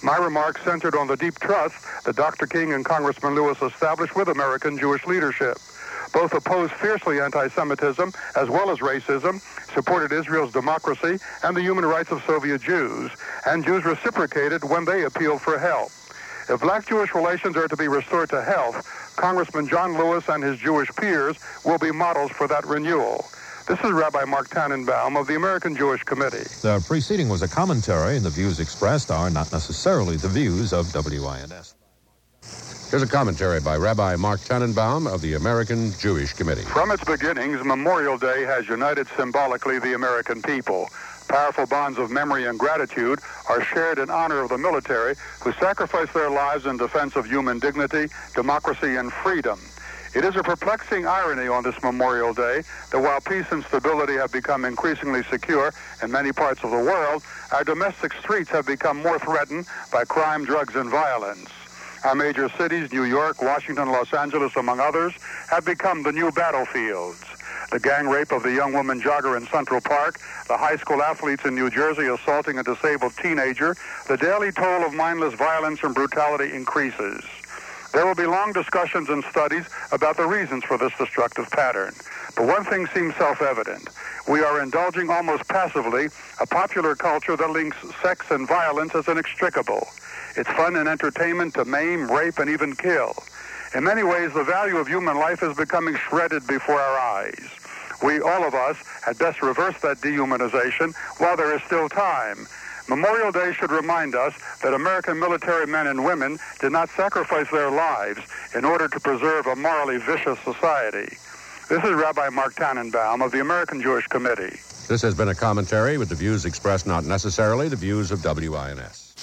My remarks centered on the deep trust that Doctor King and Congressman Lewis established with American Jewish leadership. Both opposed fiercely anti-Semitism as well as racism, supported Israel's democracy and the human rights of Soviet Jews, and Jews reciprocated when they appealed for help. If black-Jewish relations are to be restored to health, Congressman John Lewis and his Jewish peers will be models for that renewal. This is Rabbi Mark Tannenbaum of the American Jewish Committee. The preceding was a commentary, and the views expressed are not necessarily the views of W I N S. Here's a commentary by Rabbi Mark Tannenbaum of the American Jewish Committee. From its beginnings, Memorial Day has united symbolically the American people. Powerful bonds of memory and gratitude are shared in honor of the military who sacrificed their lives in defense of human dignity, democracy, and freedom. It is a perplexing irony on this Memorial Day that while peace and stability have become increasingly secure in many parts of the world, our domestic streets have become more threatened by crime, drugs, and violence. Our major cities, New York, Washington, Los Angeles, among others, have become the new battlefields. The gang rape of the young woman jogger in Central Park, the high school athletes in New Jersey assaulting a disabled teenager, the daily toll of mindless violence and brutality increases. There will be long discussions and studies about the reasons for this destructive pattern. But one thing seems self-evident. We are indulging almost passively a popular culture that links sex and violence as inextricable. It's fun and entertainment to maim, rape, and even kill. In many ways, the value of human life is becoming shredded before our eyes. We, all of us, had best reverse that dehumanization while there is still time. Memorial Day should remind us that American military men and women did not sacrifice their lives in order to preserve a morally vicious society. This is Rabbi Mark Tannenbaum of the American Jewish Committee. This has been a commentary with the views expressed not necessarily the views of W I N S.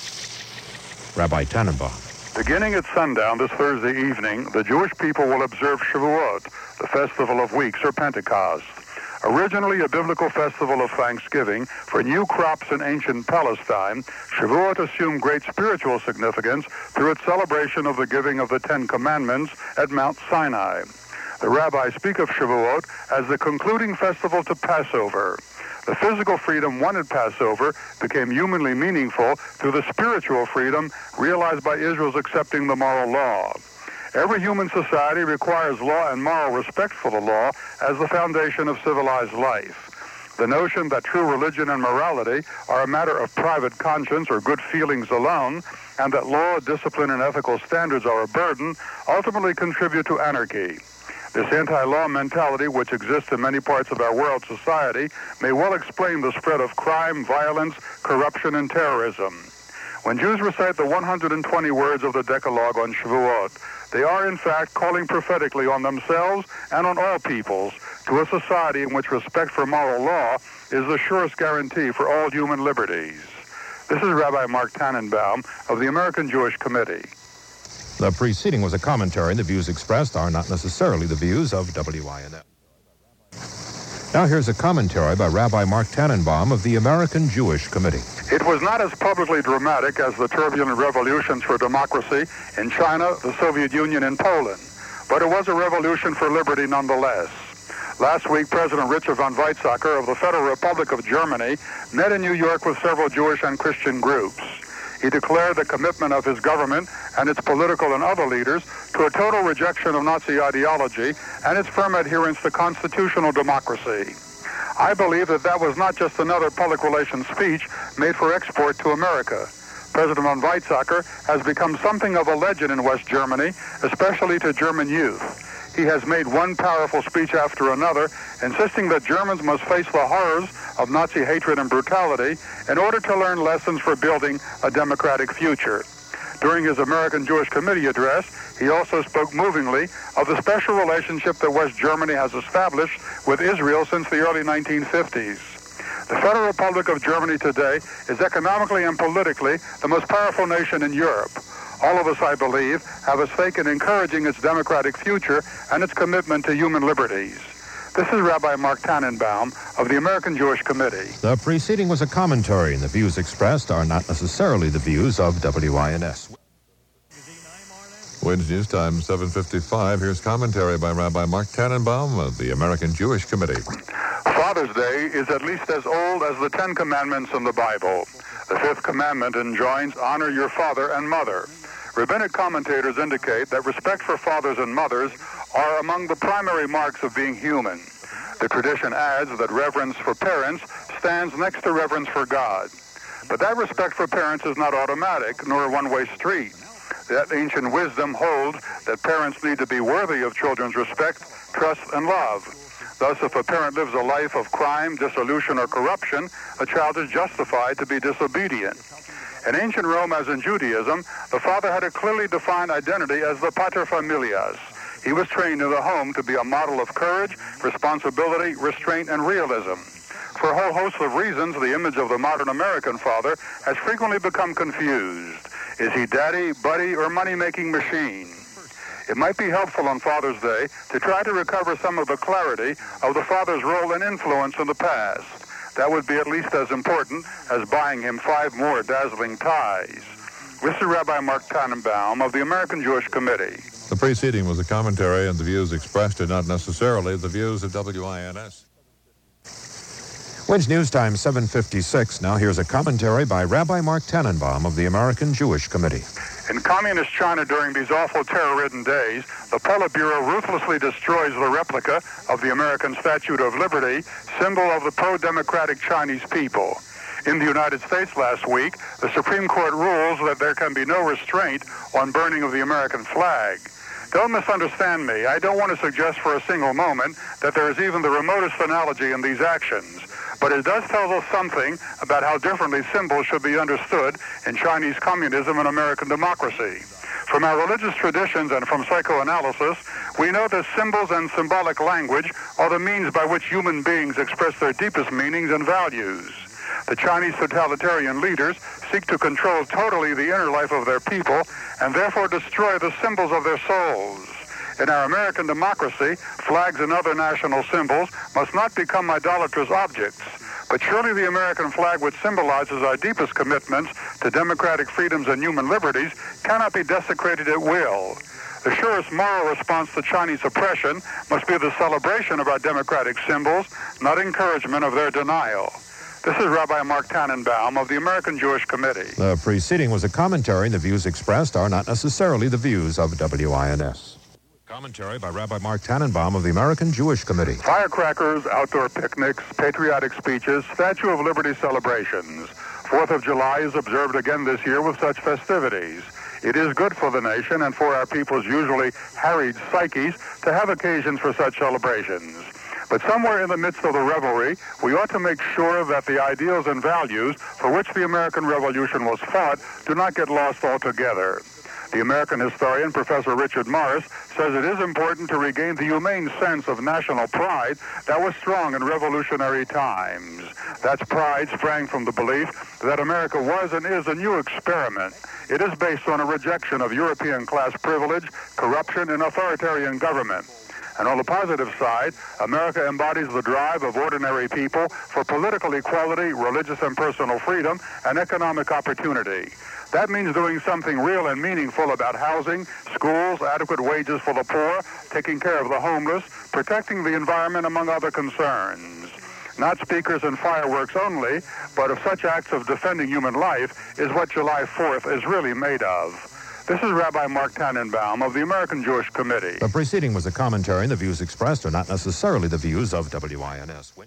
Rabbi Tannenbaum. Beginning at sundown this Thursday evening, the Jewish people will observe Shavuot, the festival of weeks or Pentecost. Originally a biblical festival of thanksgiving for new crops in ancient Palestine, Shavuot assumed great spiritual significance through its celebration of the giving of the Ten Commandments at Mount Sinai. The rabbis speak of Shavuot as the concluding festival to Passover. The physical freedom won at Passover became humanly meaningful through the spiritual freedom realized by Israel's accepting the moral law. Every human society requires law and moral respect for the law as the foundation of civilized life. The notion that true religion and morality are a matter of private conscience or good feelings alone, and that law, discipline, and ethical standards are a burden, ultimately contribute to anarchy. This anti-law mentality, which exists in many parts of our world society, may well explain the spread of crime, violence, corruption, and terrorism. When Jews recite the one hundred twenty words of the Decalogue on Shavuot, they are, in fact, calling prophetically on themselves and on all peoples to a society in which respect for moral law is the surest guarantee for all human liberties. This is Rabbi Mark Tannenbaum of the American Jewish Committee. The preceding was a commentary, and the views expressed are not necessarily the views of W I N S. Now here's a commentary by Rabbi Mark Tannenbaum of the American Jewish Committee. It was not as publicly dramatic as the turbulent revolutions for democracy in China, the Soviet Union, and Poland, but it was a revolution for liberty nonetheless. Last week, President Richard von Weizsäcker of the Federal Republic of Germany met in New York with several Jewish and Christian groups. He declared the commitment of his government and its political and other leaders to a total rejection of Nazi ideology and its firm adherence to constitutional democracy. I believe that that was not just another public relations speech made for export to America. President von Weizsäcker has become something of a legend in West Germany, especially to German youth. He has made one powerful speech after another, insisting that Germans must face the horrors of Nazi hatred and brutality in order to learn lessons for building a democratic future. During his American Jewish Committee address, he also spoke movingly of the special relationship that West Germany has established with Israel since the early nineteen fifties. The Federal Republic of Germany today is economically and politically the most powerful nation in Europe. All of us, I believe, have a stake in encouraging its democratic future and its commitment to human liberties. This is Rabbi Mark Tannenbaum of the American Jewish Committee. The preceding was a commentary, and the views expressed are not necessarily the views of W I N S. Wednesday News Time, seven fifty-five. Here's commentary by Rabbi Mark Tannenbaum of the American Jewish Committee. Father's Day is at least as old as the Ten Commandments in the Bible. The fifth commandment enjoins, honor your father and mother. Rabbinic commentators indicate that respect for fathers and mothers are among the primary marks of being human. The tradition adds that reverence for parents stands next to reverence for God. But that respect for parents is not automatic, nor a one-way street. That ancient wisdom holds that parents need to be worthy of children's respect, trust, and love. Thus, if a parent lives a life of crime, dissolution, or corruption, a child is justified to be disobedient. In ancient Rome, as in Judaism, the father had a clearly defined identity as the pater familias. He was trained in the home to be a model of courage, responsibility, restraint, and realism. For a whole host of reasons, the image of the modern American father has frequently become confused. Is he daddy, buddy, or money-making machine? It might be helpful on Father's Day to try to recover some of the clarity of the father's role and influence in the past. That would be at least as important as buying him five more dazzling ties. This is Rabbi Mark Tannenbaum of the American Jewish Committee. The preceding was a commentary, and the views expressed are not necessarily the views of W I N S. Wednesday News Time, seven fifty-six. Now here's a commentary by Rabbi Mark Tannenbaum of the American Jewish Committee. In communist China during these awful terror-ridden days, the Politburo ruthlessly destroys the replica of the American Statue of Liberty, symbol of the pro-democratic Chinese people. In the United States last week, the Supreme Court rules that there can be no restraint on burning of the American flag. Don't misunderstand me. I don't want to suggest for a single moment that there is even the remotest analogy in these actions. But it does tell us something about how differently symbols should be understood in Chinese communism and American democracy. From our religious traditions and from psychoanalysis, we know that symbols and symbolic language are the means by which human beings express their deepest meanings and values. The Chinese totalitarian leaders seek to control totally the inner life of their people and therefore destroy the symbols of their souls. In our American democracy, flags and other national symbols must not become idolatrous objects. But surely the American flag, which symbolizes our deepest commitments to democratic freedoms and human liberties, cannot be desecrated at will. The surest moral response to Chinese oppression must be the celebration of our democratic symbols, not encouragement of their denial. This is Rabbi Mark Tannenbaum of the American Jewish Committee. The preceding was a commentary, and the views expressed are not necessarily the views of W I N S. Commentary by Rabbi Mark Tannenbaum of the American Jewish Committee. Firecrackers, outdoor picnics, patriotic speeches, Statue of Liberty celebrations. Fourth of July is observed again this year with such festivities. It is good for the nation and for our people's usually harried psyches to have occasions for such celebrations. But somewhere in the midst of the revelry, we ought to make sure that the ideals and values for which the American Revolution was fought do not get lost altogether. The American historian, Professor Richard Morris, says it is important to regain the humane sense of national pride that was strong in revolutionary times. That pride sprang from the belief that America was and is a new experiment. It is based on a rejection of European class privilege, corruption, and authoritarian government. And on the positive side, America embodies the drive of ordinary people for political equality, religious and personal freedom, and economic opportunity. That means doing something real and meaningful about housing, schools, adequate wages for the poor, taking care of the homeless, protecting the environment, among other concerns. Not speakers and fireworks only, but of such acts of defending human life is what July fourth is really made of. This is Rabbi Mark Tannenbaum of the American Jewish Committee. The preceding was a commentary, and the views expressed are not necessarily the views of W I N S.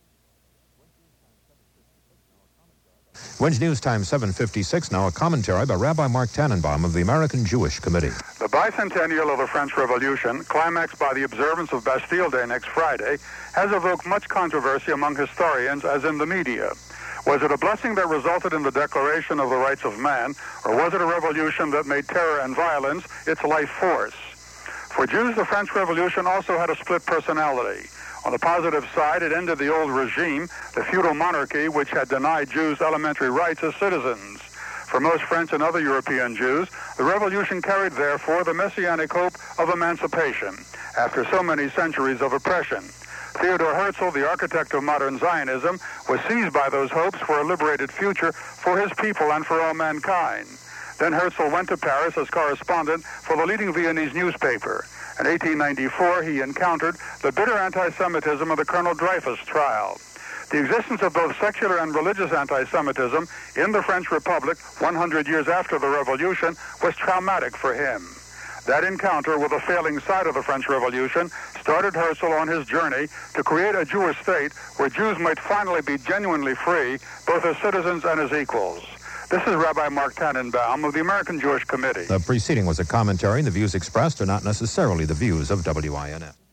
Wednesday News Time, seven fifty-six. Now a commentary by Rabbi Mark Tannenbaum of the American Jewish Committee. The bicentennial of the French Revolution, climaxed by the observance of Bastille Day next Friday, has evoked much controversy among historians as in the media. Was it a blessing that resulted in the declaration of the rights of man, or was it a revolution that made terror and violence its life force? For Jews, the French Revolution also had a split personality. On the positive side, it ended the old regime, the feudal monarchy, which had denied Jews elementary rights as citizens. For most French and other European Jews, the revolution carried, therefore, the messianic hope of emancipation after so many centuries of oppression. Theodor Herzl, the architect of modern Zionism, was seized by those hopes for a liberated future for his people and for all mankind. Then Herzl went to Paris as correspondent for the leading Viennese newspaper. In eighteen ninety-four, he encountered the bitter anti-Semitism of the Colonel Dreyfus trial. the existence of both secular and religious anti-Semitism in the French Republic one hundred years after the Revolution was traumatic for him. That encounter with the failing side of the French Revolution started Herzl on his journey to create a Jewish state where Jews might finally be genuinely free, both as citizens and as equals. This is Rabbi Mark Tannenbaum of the American Jewish Committee. The preceding was a commentary, and the views expressed are not necessarily the views of W I N S.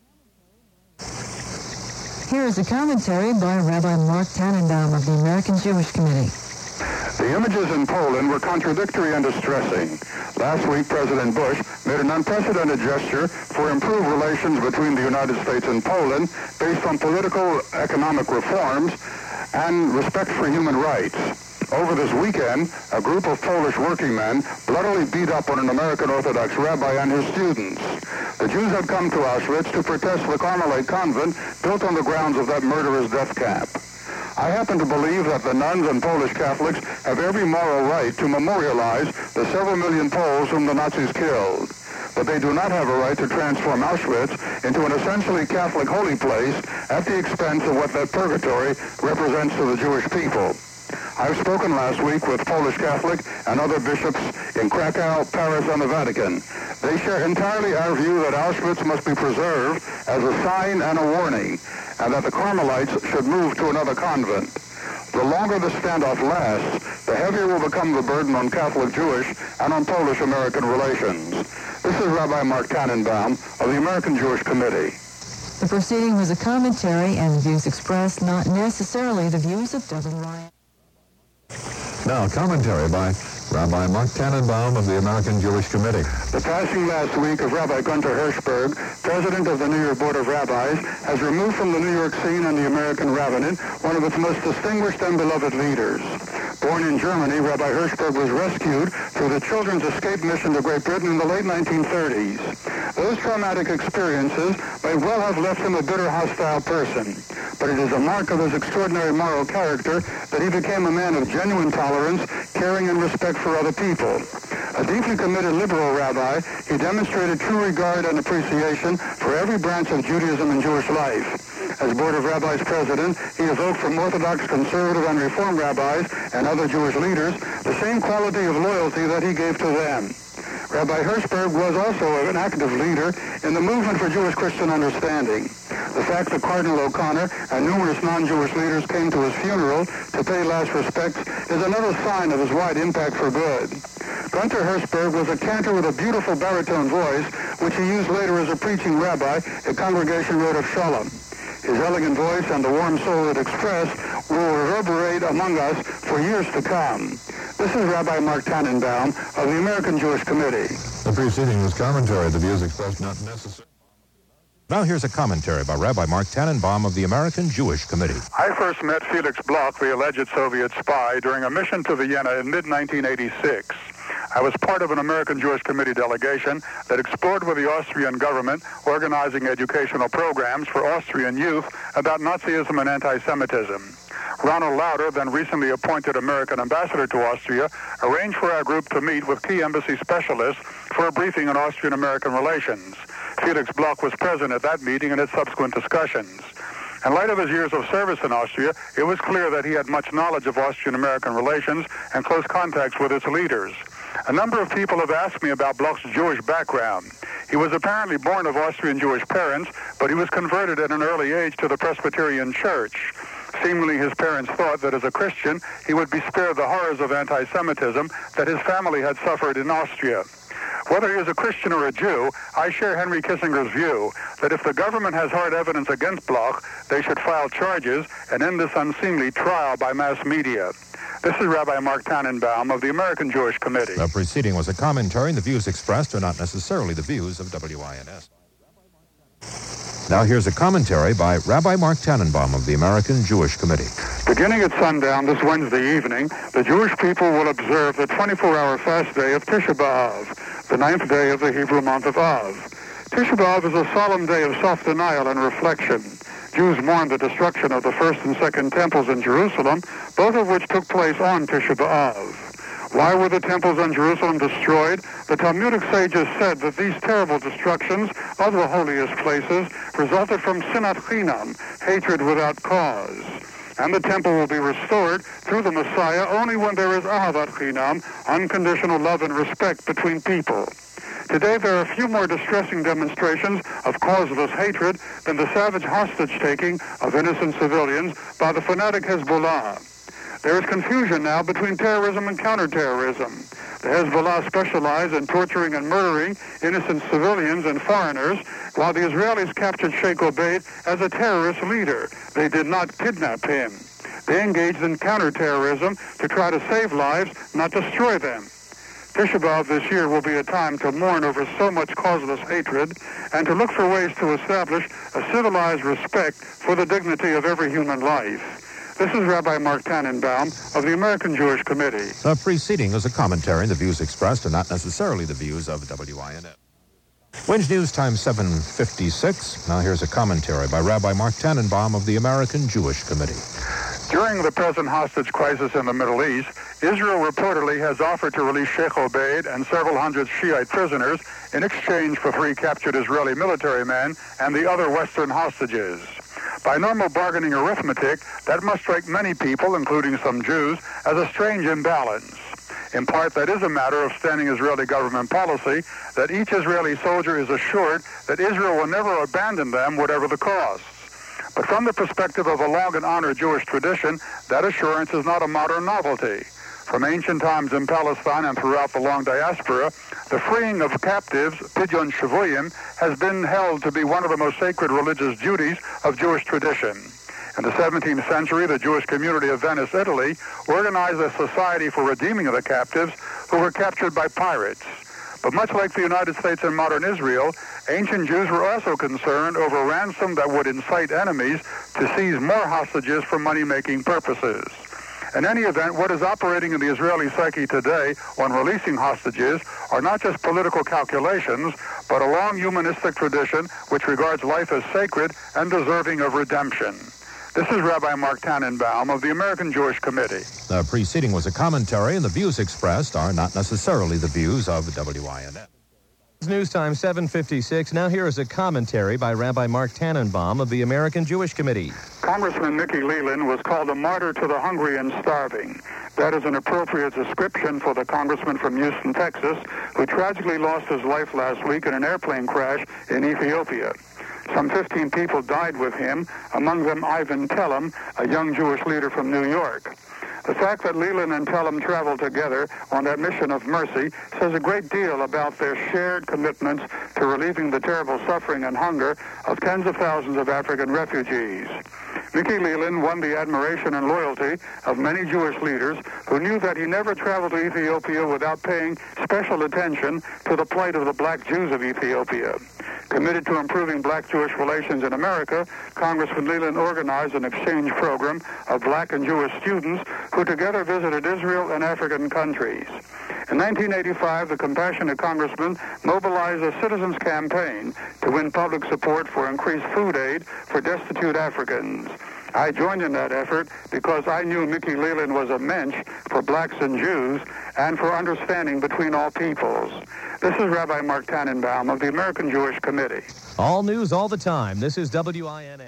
Here is a commentary by Rabbi Mark Tannenbaum of the American Jewish Committee. The images in Poland were contradictory and distressing. Last week, President Bush made an unprecedented gesture for improved relations between the United States and Poland based on political, economic reforms and respect for human rights. Over this weekend, a group of Polish working men bloodily beat up on an American Orthodox rabbi and his students. The Jews had come to Auschwitz to protest the Carmelite convent built on the grounds of that murderous death camp. I happen to believe that the nuns and Polish Catholics have every moral right to memorialize the several million Poles whom the Nazis killed. But they do not have a right to transform Auschwitz into an essentially Catholic holy place at the expense of what that purgatory represents to the Jewish people. I've spoken last week with Polish Catholic and other bishops in Krakow, Paris, and the Vatican. They share entirely our view that Auschwitz must be preserved as a sign and a warning, and that the Carmelites should move to another convent. The longer the standoff lasts, the heavier will become the burden on Catholic Jewish and on Polish-American relations. This is Rabbi Mark Tannenbaum of the American Jewish Committee. The proceeding was a commentary, and the views expressed not necessarily the views of W I N S. Now, commentary by Rabbi Mark Tannenbaum of the American Jewish Committee. The passing last week of Rabbi Gunther Hirschberg, president of the New York Board of Rabbis, has removed from the New York scene and the American rabbinate one of its most distinguished and beloved leaders. Born in Germany, Rabbi Hirschberg was rescued through the Children's Escape Mission to Great Britain in the late nineteen thirties. Those traumatic experiences may well have left him a bitter, hostile person, but it is a mark of his extraordinary moral character that he became a man of genuine tolerance, caring, and respect for other people. A deeply committed liberal rabbi, he demonstrated true regard and appreciation for every branch of Judaism and Jewish life. As Board of Rabbis president, he evoked from Orthodox, conservative, and Reform rabbis and other Jewish leaders the same quality of loyalty that he gave to them. Rabbi Hirschberg was also an active leader in the movement for Jewish Christian understanding. The fact that Cardinal O'Connor and numerous non-Jewish leaders came to his funeral to pay last respects is another sign of his wide impact for good. Gunther Hirschberg was a cantor with a beautiful baritone voice, which he used later as a preaching rabbi at Congregation Road of Shalom. His elegant voice and the warm soul it expressed will reverberate among us for years to come. This is Rabbi Mark Tannenbaum of the American Jewish Committee. The preceding was commentary. The views expressed not necessary. Now here's a commentary by Rabbi Mark Tannenbaum of the American Jewish Committee. I first met Felix Bloch, the alleged Soviet spy, during a mission to Vienna in mid nineteen eighty-six. I was part of an American Jewish Committee delegation that explored with the Austrian government organizing educational programs for Austrian youth about Nazism and anti-Semitism. Ronald Lauder, then recently appointed American ambassador to Austria, arranged for our group to meet with key embassy specialists for a briefing on Austrian-American relations. Felix Bloch was present at that meeting and its subsequent discussions. In light of his years of service in Austria, it was clear that he had much knowledge of Austrian-American relations and close contacts with its leaders. A number of people have asked me about Bloch's Jewish background. He was apparently born of Austrian Jewish parents, but he was converted at an early age to the Presbyterian Church. Seemingly, his parents thought that as a Christian, he would be spared the horrors of anti-Semitism that his family had suffered in Austria. Whether he is a Christian or a Jew, I share Henry Kissinger's view that if the government has hard evidence against Bloch, they should file charges and end this unseemly trial by mass media. This is Rabbi Mark Tannenbaum of the American Jewish Committee. The preceding was a commentary, and the views expressed are not necessarily the views of W I N S. Now here's a commentary by Rabbi Mark Tannenbaum of the American Jewish Committee. Beginning at sundown this Wednesday evening, the Jewish people will observe the twenty-four hour fast day of Tisha B'Av, the ninth day of the Hebrew month of Av. Tisha B'Av is a solemn day of self-denial and reflection. Jews mourn the destruction of the first and second temples in Jerusalem, both of which took place on Tisha B'Av. Why were the temples in Jerusalem destroyed? The Talmudic sages said that these terrible destructions of the holiest places resulted from sinat chinam, hatred without cause. And the temple will be restored through the Messiah only when there is ahavat chinam, unconditional love and respect between people. Today there are few more distressing demonstrations of causeless hatred than the savage hostage-taking of innocent civilians by the fanatic Hezbollah. There is confusion now between terrorism and counterterrorism. The Hezbollah specialize in torturing and murdering innocent civilians and foreigners, while the Israelis captured Sheikh Obeid as a terrorist leader. They did not kidnap him. They engaged in counterterrorism to try to save lives, not destroy them. Tisha B'Av this year will be a time to mourn over so much causeless hatred and to look for ways to establish a civilized respect for the dignity of every human life. This is Rabbi Mark Tannenbaum of the American Jewish Committee. The preceding is a commentary, and the views expressed are not necessarily the views of W I N S. Wednesday News Time seven fifty-six. Now here's a commentary by Rabbi Mark Tannenbaum of the American Jewish Committee. During the present hostage crisis in the Middle East, Israel reportedly has offered to release Sheikh Obeid and several hundred Shiite prisoners in exchange for three captured Israeli military men and the other Western hostages. By normal bargaining arithmetic, that must strike many people, including some Jews, as a strange imbalance. In part, that is a matter of standing Israeli government policy that each Israeli soldier is assured that Israel will never abandon them, whatever the cost. But from the perspective of a long and honored Jewish tradition, that assurance is not a modern novelty. From ancient times in Palestine and throughout the long diaspora, the freeing of captives, pidyon shavuyim, has been held to be one of the most sacred religious duties of Jewish tradition. In the seventeenth century, the Jewish community of Venice, Italy, organized a society for redeeming the captives who were captured by pirates. But much like the United States and modern Israel, ancient Jews were also concerned over ransom that would incite enemies to seize more hostages for money-making purposes. In any event, what is operating in the Israeli psyche today on releasing hostages are not just political calculations, but a long humanistic tradition which regards life as sacred and deserving of redemption. This is Rabbi Mark Tannenbaum of the American Jewish Committee. The preceding was a commentary, and the views expressed are not necessarily the views of W I N S. News Time seven fifty-six. Now here is a commentary by Rabbi Mark Tannenbaum of the American Jewish Committee. Congressman Mickey Leland was called a martyr to the hungry and starving. That is an appropriate description for the congressman from Houston, Texas, who tragically lost his life last week in an airplane crash in Ethiopia. Some fifteen people died with him, among them Ivan Telem, a young Jewish leader from New York. The fact that Leland and Telem traveled together on that mission of mercy says a great deal about their shared commitments to relieving the terrible suffering and hunger of tens of thousands of African refugees. Mickey Leland won the admiration and loyalty of many Jewish leaders who knew that he never traveled to Ethiopia without paying special attention to the plight of the black Jews of Ethiopia. Committed to improving black-Jewish relations in America, Congressman Leland organized an exchange program of black and Jewish students who together visited Israel and African countries. In nineteen eighty-five, the compassionate congressman mobilized a citizens' campaign to win public support for increased food aid for destitute Africans. I joined in that effort because I knew Mickey Leland was a mensch for blacks and Jews and for understanding between all peoples. This is Rabbi Mark Tannenbaum of the American Jewish Committee. All news all the time. This is W I N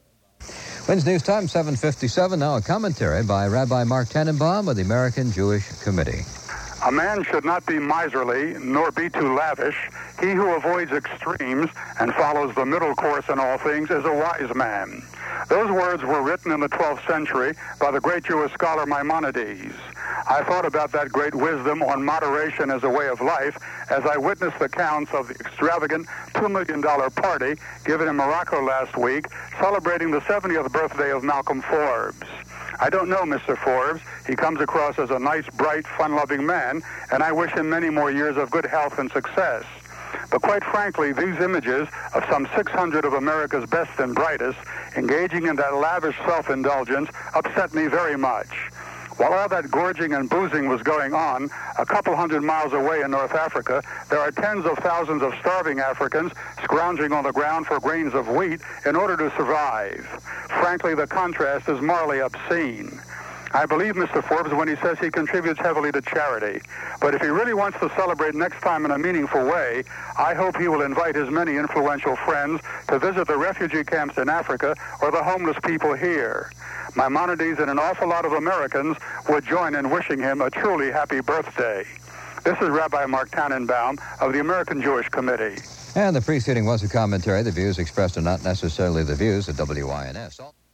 S. Wednesday News Time seven fifty-seven. Now a commentary by Rabbi Mark Tannenbaum of the American Jewish Committee. A man should not be miserly, nor be too lavish. He who avoids extremes and follows the middle course in all things is a wise man. Those words were written in the twelfth century by the great Jewish scholar Maimonides. I thought about that great wisdom on moderation as a way of life as I witnessed the accounts of the extravagant two million dollars party given in Morocco last week, celebrating the seventieth birthday of Malcolm Forbes. I don't know Mister Forbes. He comes across as a nice, bright, fun-loving man, and I wish him many more years of good health and success. But quite frankly, these images of some six hundred of America's best and brightest engaging in that lavish self-indulgence upset me very much. While all that gorging and boozing was going on, a couple hundred miles away in North Africa, there are tens of thousands of starving Africans scrounging on the ground for grains of wheat in order to survive. Frankly, the contrast is morally obscene. I believe Mister Forbes when he says he contributes heavily to charity. But if he really wants to celebrate next time in a meaningful way, I hope he will invite his many influential friends to visit the refugee camps in Africa or the homeless people here. Maimonides and an awful lot of Americans would join in wishing him a truly happy birthday. This is Rabbi Mark Tannenbaum of the American Jewish Committee. And the preceding was a commentary. The views expressed are not necessarily the views of W I N S.